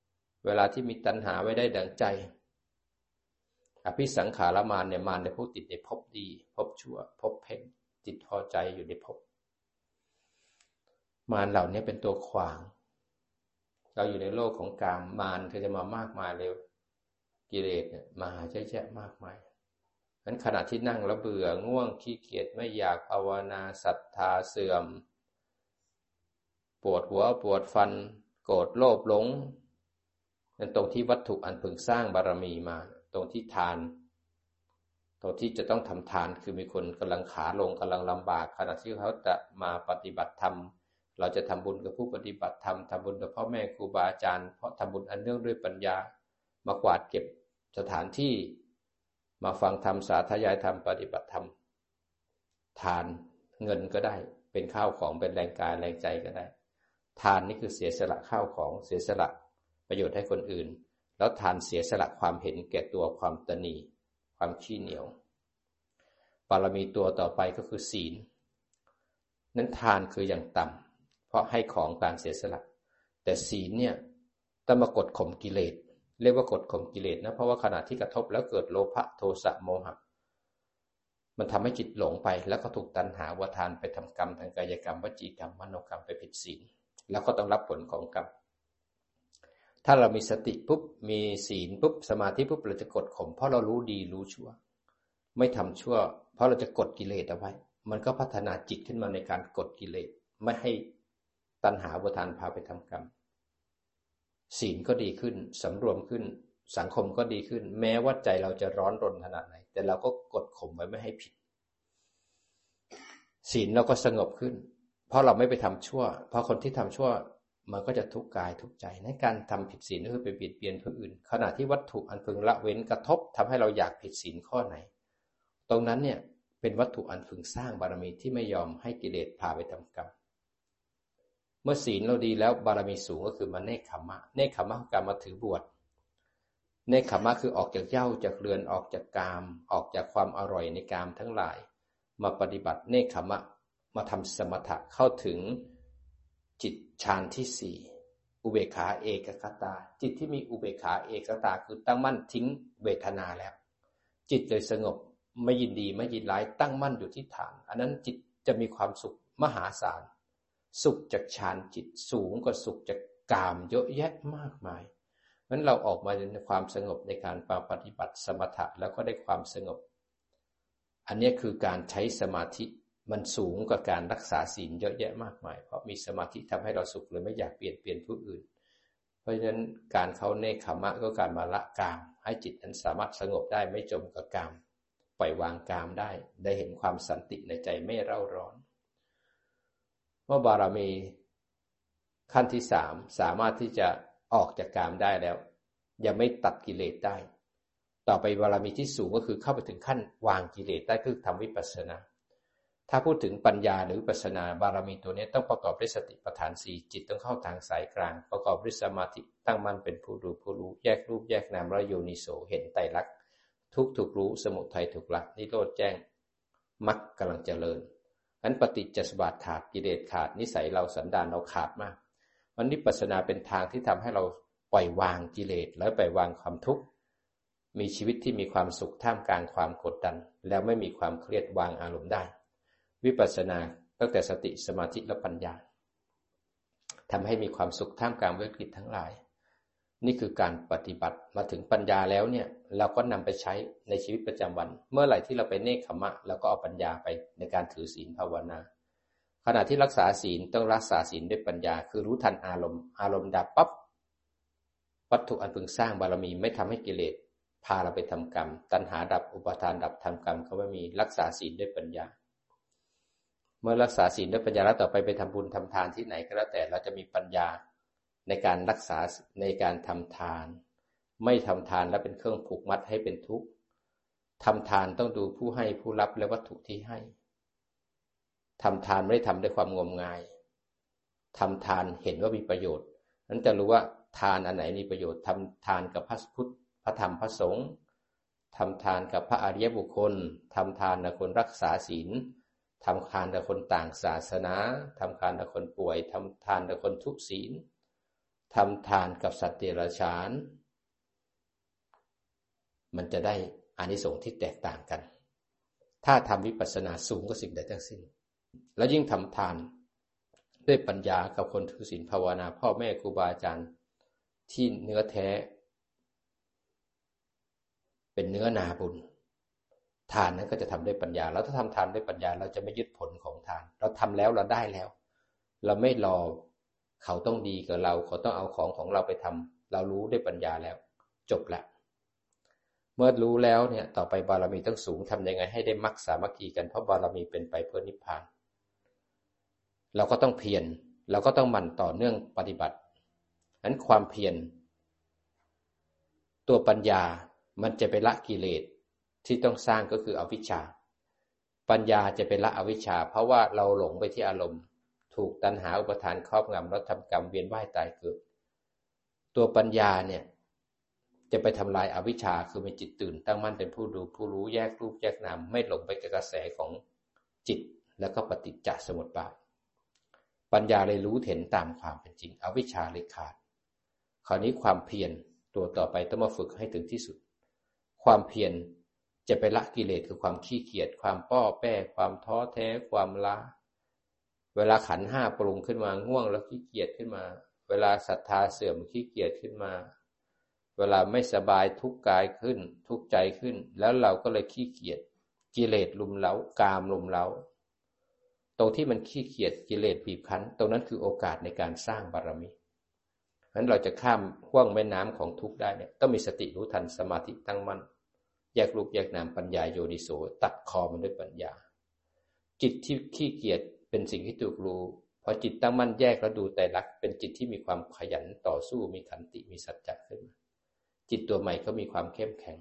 เวลาที่มีตัณหาไว้ได้ดั่งใจอภิสังขารมารเนี่ยมารในผู้ติดในภพดีภพชั่วภพเพ่งติดพอใจอยู่ในภพมารเหล่านี้เป็นตัวขวางเราอยู่ในโลกของกามมารก็จะมามากมายเลยกิเลสเนี่ยมาเยอะแยะมากมายนั้นขณะที่นั่งแล้วเบื่อง่วงขี้เกียจไม่อยากภาวนาศรัทธาเสื่อมปวดหัวปวดฟันโกรธโลภหลงนั่นตรงที่วัตถุอันพึงสร้างบารมีมาตรงที่ทานตรงที่จะต้องทำทานคือมีคนกำลังขาลงกำลังลำบากขณะที่เขาจะมาปฏิบัติธรรมเราจะทำบุญกับผู้ปฏิบัติธรรมทำบุญกับพ่อแม่ครูบาอาจารย์เพราะทำบุญอันเนื่องด้วยปัญญามากวาดเก็บสถานที่มาฟังธรรมสาธยายธรรมปฏิบัติธรรมทานเงินก็ได้เป็นข้าวของเป็นแรงกายแรงใจก็ได้ทานนี่คือเสียสละข้าวของเสียสละประโยชน์ให้คนอื่นแล้วทานเสียสละความเห็นแก่ตัวความตณีความขี้เหนียวบารมีตัวต่อไปก็คือศีลนั้นทานคืออย่างต่ำเพราะให้ของการเสียสละแต่ศีลเนี่ยต้องมากดข่มกิเลสเรียกว่ากดข่มกิเลสนะเพราะว่าขณะที่กระทบแล้วเกิดโลภะโทสะโมหะมันทำให้จิตหลงไปแล้วก็ถูกตัณหาอุปาทานไปทำกรรมทางกายกรรมวจีกรรมมโนกรรมไปผิดศีลแล้วก็ต้องรับผลของกรรมถ้าเรามีสติปุ๊บมีศีลปุ๊บสมาธิปุ๊บเราจะกดข่มเพราะเรารู้ดีรู้ชั่วไม่ทำชั่วเพราะเราจะกดกิเลสเอาไว้มันก็พัฒนาจิตขึ้นมาในการกดกิเลสไม่ให้ตัณหาอุปาทานพาไปทำกรรมศีลก็ดีขึ้นสำรวมขึ้นสังคมก็ดีขึ้นแม้ว่าใจเราจะร้อนรนขนาดไหนแต่เราก็กดข่มไว้ไม่ให้ผิดศีลเราก็สงบขึ้นเพราะเราไม่ไปทำชั่วเพราะคนที่ทำชั่วมันก็จะทุกข์กายทุกข์ใจในการทำผิดศีลก็คือไปเบียดเบียนผู้อื่นขณะที่วัตถุอันพึงละเว้นกระทบทำให้เราอยากผิดศีลข้อไหนตรงนั้นเนี่ยเป็นวัตถุอันพึงสร้างบารมีที่ไม่ยอมให้กิเลสพาไปทำกรรมเมื่อศีลเราดีแล้วบารมีสูงก็คือมาเนกขัมมะเนกขัมมะคือการมาถือบวชเนกขัมมะคือออกจากเหย้าจากเรือนออกจากกามออกจากความอร่อยในกามทั้งหลายมาปฏิบัติเนกขัมมะมาทำสมถะเข้าถึงจิตฌานที่สี่อุเบกขาเอกคตาจิตที่มีอุเบกขาเอกคตาคือตั้งมั่นทิ้งเวทนาแล้วจิตเลยสงบไม่ยินดีไม่ยินร้ายตั้งมั่นอยู่ที่ฐานอันนั้นจิตจะมีความสุขมหาศาลสุขจากฌานจิตสูงกว่าสุขจากกามเยอะแยะมากมายเพราะฉะนั้นเราออกมาในความสงบในการปฏิบัติสมถะแล้วก็ได้ความสงบอันนี้คือการใช้สมาธิมันสูงกว่าการรักษาศีลเยอะแยะมากมายเพราะมีสมาธิทำให้เราสุขเลยไม่อยากเปลี่ยนผู้อื่นเพราะฉะนั้นการเข้าเนกขัมมะก็การมาละกามให้จิตนั้นสามารถสงบได้ไม่จมกับกามปล่อยวางกามได้เห็นความสันติในใจไม่เร่าร้อนเมื่อบารมีขั้นที่สามสามารถที่จะออกจากกามได้แล้วยังไม่ตัดกิเลสได้ต่อไปบารมีที่สูงก็คือเข้าไปถึงขั้นวางกิเลสได้คือทำวิปัสสนาถ้าพูดถึงปัญญาหรือวิปัสสนาบารมีตัวนี้ต้องประกอบด้วยสติปัฏฐานสี่จิตต้องเข้าทางสายกลางประกอบด้วยสมาธิตั้งมั่นเป็นผู้รู้แยกรูปแยกนามแล้วโยนิโสเห็นไตรลักษณ์ทุกข์ถูกรู้สมุทัยถูกละนิโรธแจ้งมรรคกำลังเจริญนั้นปฏิจจสมุปบาทขาดกิเลสขาดนิสัยเราสันดานเราขาดมากวันวิปัสสนาเป็นทางที่ทำให้เราปล่อยวางกิเลสแล้วปล่อยวางความทุกข์มีชีวิตที่มีความสุขท่ามกลางความกดดันแล้วไม่มีความเครียดวางอารมณ์ได้วิปัสสนาตั้งแต่สติสมาธิและปัญญาทำให้มีความสุขท่ามกลางวิกฤตทั้งหลายนี่คือการปฏิบัติมาถึงปัญญาแล้วเนี่ยเราก็นำไปใช้ในชีวิตประจำวันเมื่อไหร่ที่เราไปเนกขัมมะเราก็เอาปัญญาไปในการถือศีลภาวนาขณะที่รักษาศีลต้องรักษาศีลด้วยปัญญาคือรู้ทันอารมณ์ดับปั๊บวัตถุอันพึงสร้างบารมีไม่ทำให้กิเลสพาเราไปทำกรรมตัณหาดับอุปาทานดับทำกรรมก็ไม่มีรักษาศีลด้วยปัญญาเมื่อรักษาศีลด้วยปัญญาแล้วต่อไปทำบุญทำทานที่ไหนก็แล้วแต่เราจะมีปัญญาในการรักษาในการทำทานไม่ทำทานแล้วเป็นเครื่องผูกมัดให้เป็นทุกข์ทำทานต้องดูผู้ให้ผู้รับและวัตถุที่ให้ทำทานไม่ได้ทำด้วยความงมงายทำทานเห็นว่ามีประโยชน์นั้นจะรู้ว่าทานอันไหนมีประโยชน์ทำทานกับพระพุทธพระธรรมพระสงฆ์ทำทานกับพระอริยบุคคลทำทานกับคนรักษาศีลทำทานกับคนต่างศาสนาทำทานกับคนป่วยทำทานกับคนทุศีลทำทานกับสัตว์เดรัจฉานมันจะได้อานิสงส์ที่แตกต่างกันถ้าทำวิปัสสนาสูงกว่าสิ่งใดทั้งสิ้นแล้วยิ่งทำทานด้วยปัญญากับคนถือศีลภาวนาพ่อแม่ครูบาอาจารย์ที่เนื้อแท้เป็นเนื้อนาบุญทานนั้นก็จะทำด้วยปัญญาแล้วถ้าทำทานด้วยปัญญาเราจะไม่ยึดผลของทานเราทำแล้วเราได้แล้วเราไม่รอเขาต้องดีกับเราเขาต้องเอาของเราไปทำเรารู้ด้วยปัญญาแล้วจบละเมื่อรู้แล้วเนี่ยต่อไปบารมีต้องสูงทำยังไงให้ได้มรรคสามัคคีกันเพราะบารมีเป็นไปเพื่อนิพพานเราก็ต้องเพียรเราก็ต้องหมั่นต่อเนื่องปฏิบัตินั้นความเพียรตัวปัญญามันจะไปละกิเลสที่ต้องสร้างก็คืออวิชชาปัญญาจะไปละอวิชชาเพราะว่าเราหลงไปที่อารมณ์ถูกตัณหาอุปทานครอบงำแล้วทำกรรมเวียนว่ายตายเกิดตัวปัญญาเนี่ยจะไปทำลายอวิชชาคือเป็นจิตตื่นตั้งมั่นเป็นผู้ดูผู้รู้แยกรูปแยกนามไม่หลงไปกับกระแสของจิตแล้วก็ปฏิจจสมุปบาทปัญญาเลยรู้เห็นตามความเป็นจริงอวิชชาเลยขาดคราวนี้ความเพียรตัวต่อไปต้องมาฝึกให้ถึงที่สุดความเพียรจะไปละกิเลสคือความขี้เกียจความป้อแป้ความท้อแท้ความล้าเวลาขันธ์ห้าปรุงขึ้นมาง่วงแล้วขี้เกียจขึ้นมาเวลาศรัทธาเสื่อมขี้เกียจขึ้นมาเวลาไม่สบายทุกข์กายขึ้นทุกข์ใจขึ้นแล้วเราก็เลยขี้เกียจกิเลสลุมเร้ากามลุมเร้าตรงที่มันขี้เกียจกิเลสบีบคั้นตรงนั้นคือโอกาสในการสร้างบารมีเพราะฉะนั้นเราจะข้ามห้วงแม่น้ำของทุกข์ได้เนี่ยต้องมีสติรู้ทันสมาธิตั้งมั่นแยกรูปแยกนามปัญญาโยนิโสตัดคอมันด้วยปัญญาจิตที่ขี้เกียจเป็นสิ่งที่ถูกรู้พอจิตตั้งมั่นแยกแล้วดูไตรลักษณ์เป็นจิตที่มีความขยันต่อสู้มีขันติมีสัจจะขึ้นจิตตัวใหม่ก็มีความเข้มแข็ง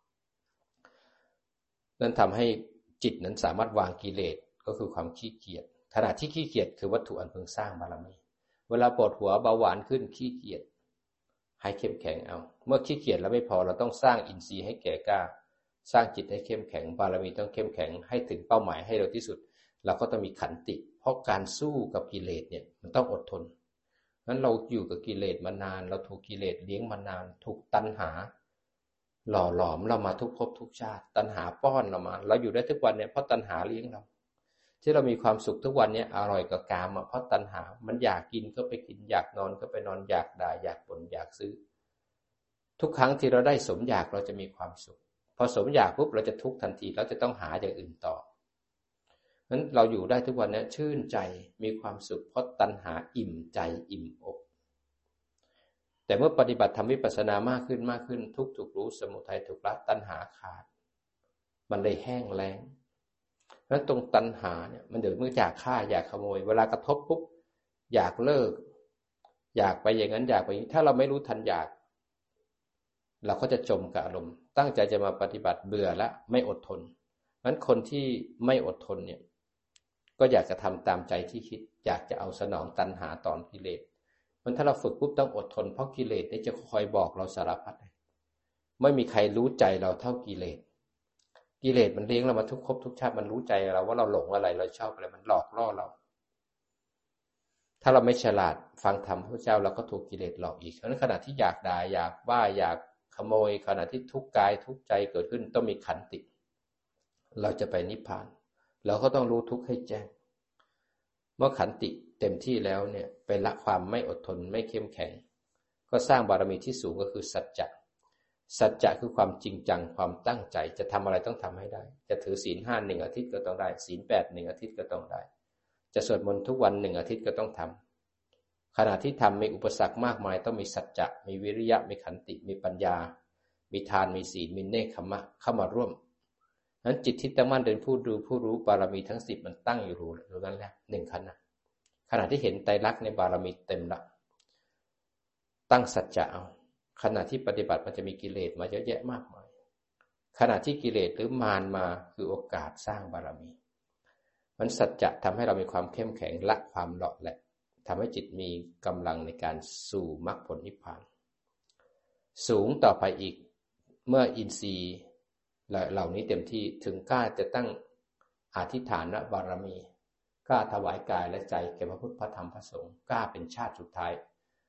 นั่นทำให้จิตนั้นสามารถวางกิเลสก็คือความขี้เกียจขณะที่ขี้เกียจคือวัตถุอันเพิ่งสร้างบารมีเวลาปวดหัวเบาหวานขึ้นขี้เกียจให้เข้มแข็งเอาเมื่อขี้เกียจแล้วไม่พอเราต้องสร้างอินทรีย์ให้แก่กล้าสร้างจิตให้เข้มแข็งบารมีต้องเข้มแข็งให้ถึงเป้าหมายให้เร็วที่สุดเราก็ต้องมีขันติเพราะการสู้กับกิเลสเนี่ยมันต้องอดทนงั้นเราอยู่กับกิเลสมานานเราถูกกิเลสเลี้ยงมานานถูกตัณหาหล่อหลอมเรามาทุกภพทุกชาติตัณหาป้อนเรามาเราอยู่ได้ทุกวันเนี่ยเพราะตัณหาเลี้ยงเราที่เรามีความสุขทุกวันนี้อร่อยกับกามเพราะตัณหามันอยากกินก็ไปกินอยากนอนก็ไปนอนอยากได้อยากบ่นอยากซื้อทุกครั้งที่เราได้สมอยากเราจะมีความสุขพอสมอยากปุ๊บเราจะทุกข์ทันทีเราจะต้องหาอย่างอื่นต่อนั้นเราอยู่ได้ทุกวันนี้ชื่นใจมีความสุขเพราะตัณหาอิ่มใจอิ่มอกแต่เมื่อปฏิบัติธรรมวิปัสสนามากขึ้นทุกข์ถูกรู้สมุทัยถูกละตัณหาขาดมันเลยแห้งแล้งเพราะฉะนั้นตรงตัณหาเนี่ยมันเดี๋ยวเมื่ออยากฆ่าอยากขโมยเวลากระทบปุ๊บอยากเลิกอยากไปอย่างนั้นอยากไปอย่างนี้ถ้าเราไม่รู้ทันอยากเราก็จะจมกับอารมณ์ตั้งใจจะมาปฏิบัติเบื่อและไม่อดทนเพราะฉะนั้นคนที่ไม่อดทนเนี่ยก็อยากจะทำตามใจที่คิดอยากจะเอาสนองตัณหาตอนกิเลสมันถ้าเราฝึกปุ๊บต้องอดทนเพราะกิเลสนี่จะคอยบอกเราสารพัดไม่มีใครรู้ใจเราเท่ากิเลสกิเลสมันเลี้ยงเรามาทุกภพทุกชาติมันรู้ใจเราว่าเราหลงอะไรเราชอบอะไรมันหลอกล่อเราถ้าเราไม่ฉลาดฟังธรรมพระเจ้าเราก็ถูกกิเลสหลอกอีกเพราะฉะนั้นขณะที่อยากด่าอยากบ้าอยากขโมยขณะที่ทุกข์กายทุกข์ใจเกิดขึ้นต้องมีขันติเราจะไปนิพพานเราก็ต้องรู้ทุกข์ให้แจ้งเมื่อขันติเต็มที่แล้วเนี่ยไปละความไม่อดทนไม่เข้มแข็งก็สร้างบารมีที่สูงก็คือสัจจะสัจจะคือความจริงจังความตั้งใจจะทำอะไรต้องทำให้ได้จะถือศีล 5 1 อาทิตย์ก็ต้องได้ศีล 8 1 อาทิตย์ก็ต้องได้จะสวดมนต์ทุกวัน1 อาทิตย์ก็ต้องทำขณะที่ทำมีอุปสรรคมากมายต้องมีสัจจะมีวิริยะมีขันติมีปัญญามีทานมีศีลมีเนคขมะเข้ามาร่วมนั้นจิตที่ตั้งมั่นเป็นผู้ดูผู้รู้บารมีทั้ง10มันตั้งอยู่รู้นั้นแหละ1ขณะที่เห็นไตรลักษณ์ในบารมีเต็มละตั้งสัจจะเอาขณะที่ปฏิบัติมันจะมีกิเลสมาเยอะแยะมากมายขณะที่กิเลสหรือมารมาคือโอกาสสร้างบารมีมันสัจจะทำให้เรามีความเข้มแข็งละความหลอกแหละทำให้จิตมีกำลังในการสู่มรรคผลนิพพานสูงต่อไปอีกเมื่ออินทรีย์เหล่านี้เต็มที่ถึงกล้าจะตั้งอธิษฐานบารมีกล้าถวายกายและใจแก่พระพุทธพระธรรมพระสงฆ์กล้าเป็นชาติสุดท้าย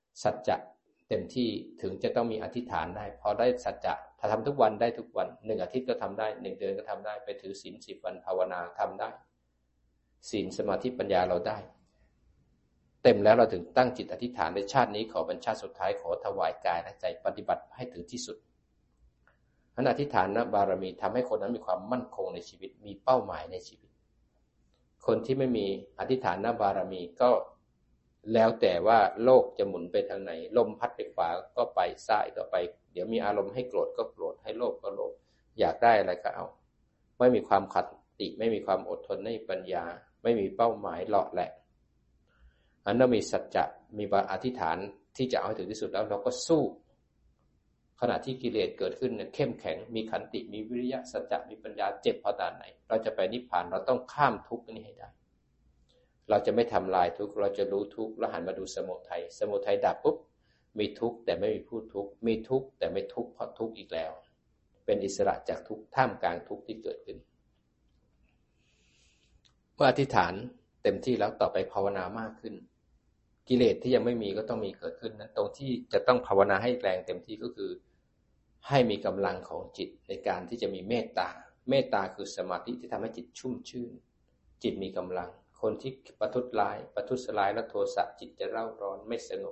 สัจจะเต็มที่ถึงจะต้องมีอธิษฐานได้พอได้สัจจะถ้าทำทุกวันได้ทุกวัน1 อาทิตย์ก็ทำได้1 เดือนก็ทำได้ไปถือศีล10 วันภาวนาทำได้ศีลสมาธิปัญญาเราได้เต็มแล้วเราถึงตั้งจิตอธิษฐานในชาตินี้ขอเป็นชาติสุดท้ายขอถวายกายและใจปฏิบัติให้ถึงที่สุดอธิษฐานบารมีทำให้คนนั้นมีความมั่นคงในชีวิตมีเป้าหมายในชีวิตคนที่ไม่มีอธิษฐานบารมีก็แล้วแต่ว่าโลกจะหมุนไปทางไหนลมพัดไปขวาก็ไปซ้ายก็ไปเดี๋ยวมีอารมณ์ให้โกรธก็โกรธให้โลภก็โลภอยากได้อะไรก็เอาไม่มีความขัดติไม่มีความอดทนไม่มีปัญญาไม่มีเป้าหมายหลอกแหละอันนั้นมีสัจจะมีอธิษฐานที่จะเอาถึงที่สุดแล้วเราก็สู้ขณะที่กิเลสเกิดขึ้นเนี่ยเข้มแข็งมีขันติมีวิริยะสัจจะมีปัญญาเจ็บพอตอนไหนเราจะไปนิพพานเราต้องข้ามทุกข์นี้ให้ได้เราจะไม่ทำลายทุกข์เราจะรู้ทุกข์แล้วหันมาดูสมุทัยสมุทัยดับปุ๊บมีทุกข์แต่ไม่มีผู้ทุกข์มีทุกข์แต่ไม่ทุกข์เพราะทุกข์อีกแล้วเป็นอิสระจากทุกข์ท่ามกลางทุกข์ที่เกิดขึ้นเมื่ออธิษฐานเต็มที่แล้วต่อไปภาวนามากขึ้นกิเลสที่ยังไม่มีก็ต้องมีเกิดขึ้นนั้นตรงที่จะต้องภาวนาให้แรงเต็มที่ก็คือให้มีกำลังของจิตในการที่จะมีเมตตาเมตตาคือสมาธิที่ทำให้จิตชุ่มชื่นจิตมีกำลังคนที่ประทุษร้ายและโทสะจิตจะเร่าร้อนไม่สงบ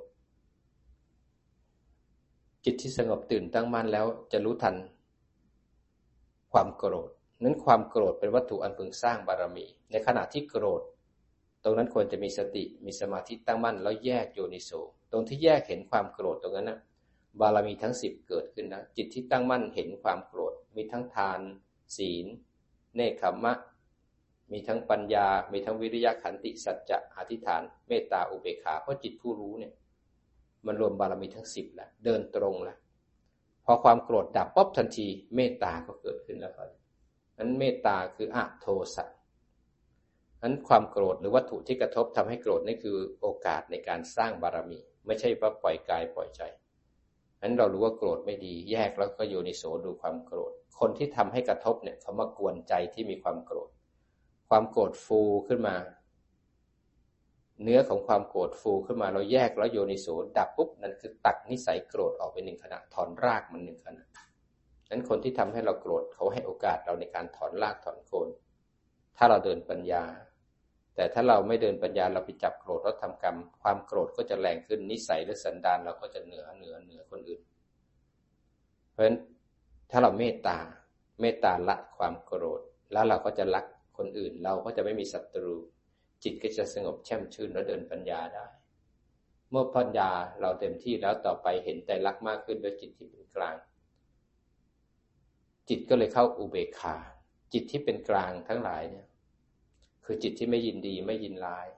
จิตที่สงบตื่นตั้งมั่นแล้วจะรู้ทันความโกรธนั้นความโกรธเป็นวัตถุอันพึงสร้างบารมีในขณะที่โกรธตรงนั้นควรจะมีสติมีสมาธิตั้งมั่นแล้วแยกโยนิโสตรงที่แยกเห็นความโกรธตรงนั้นนะบารมีทั้ง10เกิดขึ้นนะจิตที่ตั้งมั่นเห็นความโกรธมีทั้งทานศีลเนกขัมมะมีทั้งปัญญามีทั้งวิริยะขันติสัจจะอธิษฐานเมตตาอุเบกขาเพราะจิตผู้รู้เนี่ยมันรวมบารมีทั้ง10แล้วเดินตรงแล้วพอความโกรธดับปุ๊บทันทีเมตตาก็เกิดขึ้นแล้วครับนั้นเมตตาคืออโทสะนั้นความโกรธหรือวัตถุที่กระทบทำให้โกรธนี่คือโอกาสในการสร้างบารมีไม่ใช่ว่าปล่อยกายปล่อยใจนั้นเรารู้ว่าโกรธไม่ดีแยกแล้วก็โยนิโสดูความโกรธคนที่ทำให้กระทบเนี่ยเขามากวนใจที่มีความโกรธความโกรธฟูขึ้นมาเนื้อของความโกรธฟูขึ้นมาเราแยกแล้วโยนิโสดับปุ๊บนั่นคือตัดนิสัยโกรธออกไป1 ขณะถอนรากมัน1 ขณะนั้นคนที่ทำให้เราโกรธเขาให้โอกาสเราในการถอนรากถอนโคนถ้าเราเดินปัญญาแต่ถ้าเราไม่เดินปัญญาเราไปจับโกรธแล้วทำกรรมความโกรธก็จะแรงขึ้นนิสัยหรือสันดานเราก็จะเหนือคนอื่นเพราะฉะนั้นถ้าเราเมตตาละความโกรธแล้วเราก็จะรักคนอื่นเราก็จะไม่มีศัตรูจิตก็จะสงบแช่มชื่นแล้วเดินปัญญาได้เมื่อปัญญาเราเต็มที่แล้วต่อไปเห็นไตรลักษณ์มากขึ้นด้วยจิตที่เป็นกลางจิตก็เลยเข้าอุเบกขาจิตที่เป็นกลางทั้งหลายเนี่ยคือจิตที่ไม่ยินดีไม่ยินร้าย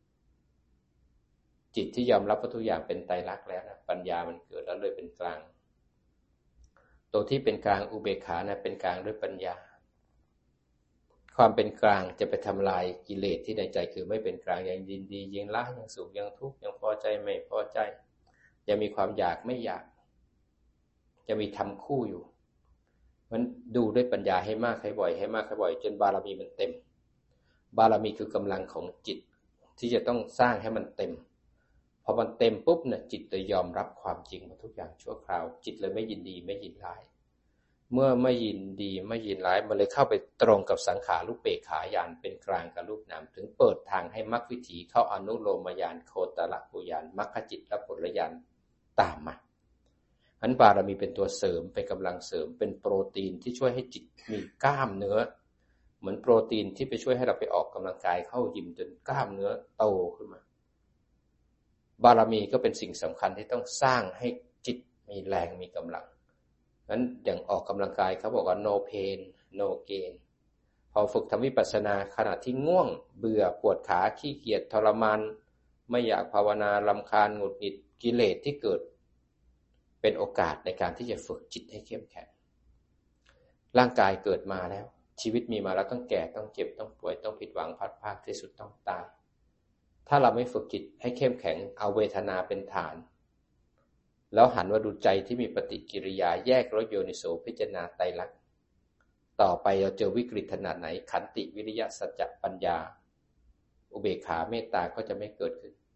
จิตที่ยอมรับว่าทุกอย่างเป็นไตรลักษณ์แล้วนะปัญญามันเกิดแล้วเลยเป็นกลางตัวที่เป็นกลางอุเบกขานะเป็นกลางด้วยปัญญาความเป็นกลางจะไปทำลายกิเลสที่ในใจคือไม่เป็นกลางยังยินดียังละยังสุขยังทุกข์ยังพอใจไม่พอใจยังมีความอยากไม่อยากจะมีทำคู่อยู่มันดูด้วยปัญญาให้มากให้บ่อยจนบารมีมันเต็มบารมีคือกำลังของจิตที่จะต้องสร้างให้มันเต็มพอมันเต็มปุ๊บเนี่ยจิตจะยอมรับความจริงหมดทุกอย่างชั่วคราวจิตเลยไม่ยินดีไม่ยินร้ายเมื่อไม่ยินดีไม่ยินร้ายมันเลยเข้าไปตรงกับสังขารุปเปกขาญาณเป็นกลางกับรูปนามถึงเปิดทางให้มรรควิถีเข้าอนุโลมญาณโคตรปุญาณมรรคจิตและผลญาณตามมาอันบารมีเป็นตัวเสริมเป็นกำลังเสริมเป็นโปรตีนที่ช่วยให้จิตมีกล้ามเนื้อเหมือนโปรตีนที่ไปช่วยให้เราไปออกกำลังกายเข้ายิมจนกล้ามเนื้อโตขึ้นมาบารมีก็เป็นสิ่งสำคัญที่ต้องสร้างให้จิตมีแรงมีกำลังนั้นอย่างออกกำลังกายเขาบอกว่า no pain no gain พอฝึกทำวิปัสสนาขณะที่ง่วงเบื่อปวดขาขี้เกียจทรมานไม่อยากภาวนารำคาญหงุดหงิดกิเลสที่เกิดเป็นโอกาสในการที่จะฝึกจิตให้เข้มแข็งร่างกายเกิดมาแล้วชีวิตมีมาแล้วต้องแก่ต้องเจ็บต้องป่วยต้องผิดหวังพลัดพรากที่สุดต้องตายถ้าเราไม่ฝึกจิตให้เข้มแข็งเอาเวทนาเป็นฐานแล้วหันมาดูใจที่มีปฏิกิริยาแยกรสโยนิโสพิจารณาไตรลักษณ์ต่อไปเราเจอวิกฤตขนาดไหนขันติวิริยะสัจจะปัญญาอุเบกขาเมตตาก็จะไม่เกิดขึ้น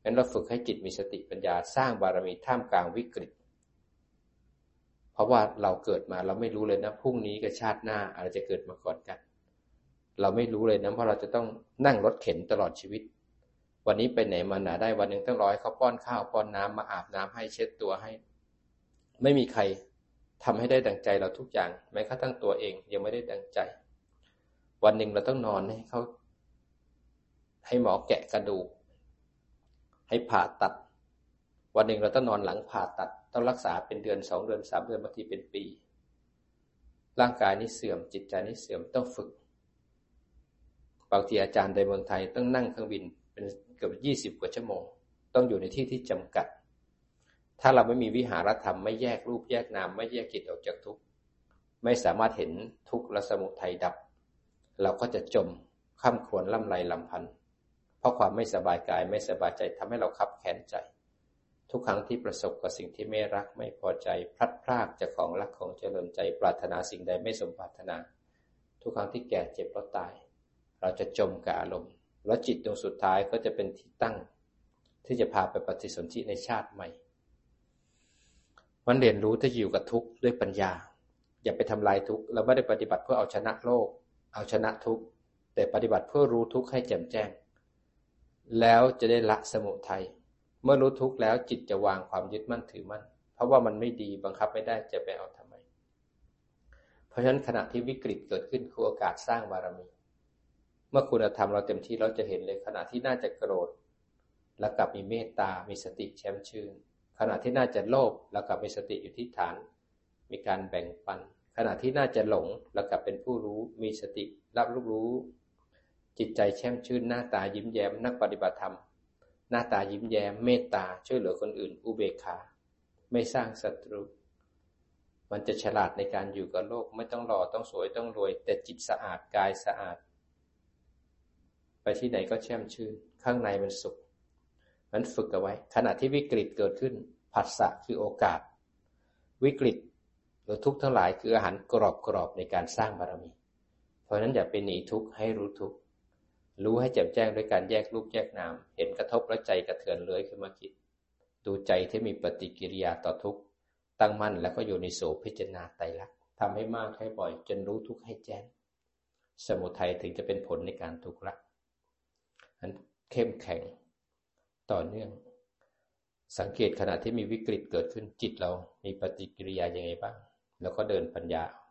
งั้นเราฝึกให้จิตมีสติปัญญาสร้างบารมีท่ามกลางวิกฤตเพราะว่าเราเกิดมาเราไม่รู้เลยนะพรุ่งนี้กับชาติหน้าอะไรจะเกิดมาก่อนกันเราไม่รู้เลยนะเพราะเราจะต้องนั่งรถเข็นตลอดชีวิตวันนี้ไปไหนมาไหนได้วันหนึ่งต้องรอให้เขาป้อนข้าวป้อนน้ำมาอาบน้ำให้เช็ดตัวให้ไม่มีใครทำให้ได้ดังใจเราทุกอย่างแม้กระทั่งตัวเองยังไม่ได้ดังใจวันหนึ่งเราต้องนอนให้เขาให้หมอแกะกระดูกให้ผ่าตัดวันหนึ่งเราต้องนอนหลังผ่าตัดต้องรักษาเป็นเดือน2 เดือน3 เดือนบางทีเป็นปีร่างกายนี้เสื่อมจิตใจนี้เสื่อมต้องฝึกบางทีอาจารย์ในเมืองไทยต้องนั่งเครื่องบินเป็นเกือบ20 กว่าชั่วโมงต้องอยู่ในที่ที่จำกัดถ้าเราไม่มีวิหารธรรมไม่แยกรูปแยกนามไม่แยกจิตออกจากทุกข์ไม่สามารถเห็นทุกข์และสมุทัยดับเราก็จะจมค่ำครวญล่ำไรลำพันธ์เพราะความไม่สบายกายไม่สบายใจทำให้เราคับแค้นใจทุกครั้งที่ประสบกับสิ่งที่ไม่รักไม่พอใจพลัดพรากจากของรักของเจริญใจปรารถนาสิ่งใดไม่สมปรารถนาทุกครั้งที่แก่เจ็บและตายเราจะจมกับอารมณ์แล้วจิตดวงสุดท้ายก็จะเป็นที่ตั้งที่จะพาไปปฏิสนธิในชาติใหม่มันเรียนรู้ที่อยู่กับทุกข์ด้วยปัญญาอย่าไปทำลายทุกข์เราไม่ได้ปฏิบัติเพื่อเอาชนะโลกเอาชนะทุกข์แต่ปฏิบัติเพื่อรู้ทุกข์ให้แจ่มแจ้งแล้วจะได้ละสมุทัยเมื่อรู้ทุกข์แล้วจิตจะวางความยึดมั่นถือมั่นเพราะว่ามันไม่ดีบังคับไม่ได้จะไปเอาทำไมเพราะฉะนั้นขณะที่วิกฤตเกิดขึ้นคือโอกาสสร้างบารมีเมื่อคุณธรรมเราเต็มที่เราจะเห็นเลยขณะที่น่าจะโกรธแล้วกลับมีเมตตามีสติแช่มชื่นขณะที่น่าจะโลภแล้วกลับมีสติอยู่ที่ฐานมีการแบ่งปันขณะที่น่าจะหลงแล้วกลับเป็นผู้รู้มีสติรับรู้จิตใจแช่มชื่นหน้าตายิ้มแย้มนักปฏิบัติธรรมหน้าตายิ้มแย้มเมตตาช่วยเหลือคนอื่นอุเบกขาไม่สร้างศัตรูมันจะฉลาดในการอยู่กับโลกไม่ต้องหล่อต้องสวยต้องรวยแต่จิตสะอาดกายสะอาดไปที่ไหนก็แช่มชื่นข้างในมันสุขมันฝึกเอาไว้ขณะที่วิกฤตเกิดขึ้นผัสสะคือโอกาสวิกฤตหรือทุกข์ทั้งหลายคืออาหารกรอบในการสร้างบารมีเพราะฉะนั้นอย่าไปหนีทุกข์ให้รู้ทุกข์รู้ให้แจ่มแจ้งด้วยการแยกรูปแยกนามเห็นกระทบแล้วใจกระเทือนเลื้อยขึ้นมาคิดดูใจที่มีปฏิกิริยาต่อทุกข์ตั้งมั่นแล้วก็อยู่ในโสพิจารณาไตรลักษณ์ทำให้มากให้บ่อยจนรู้ทุกข์ให้แจ้งสมุทัยถึงจะเป็นผลในการถูกละนั้นเข้มแข็งต่อเนื่องสังเกตขณะที่มีวิกฤตเกิดขึ้นจิตเรามีปฏิกิริยายังไงบ้างแล้วก็เดินปัญญา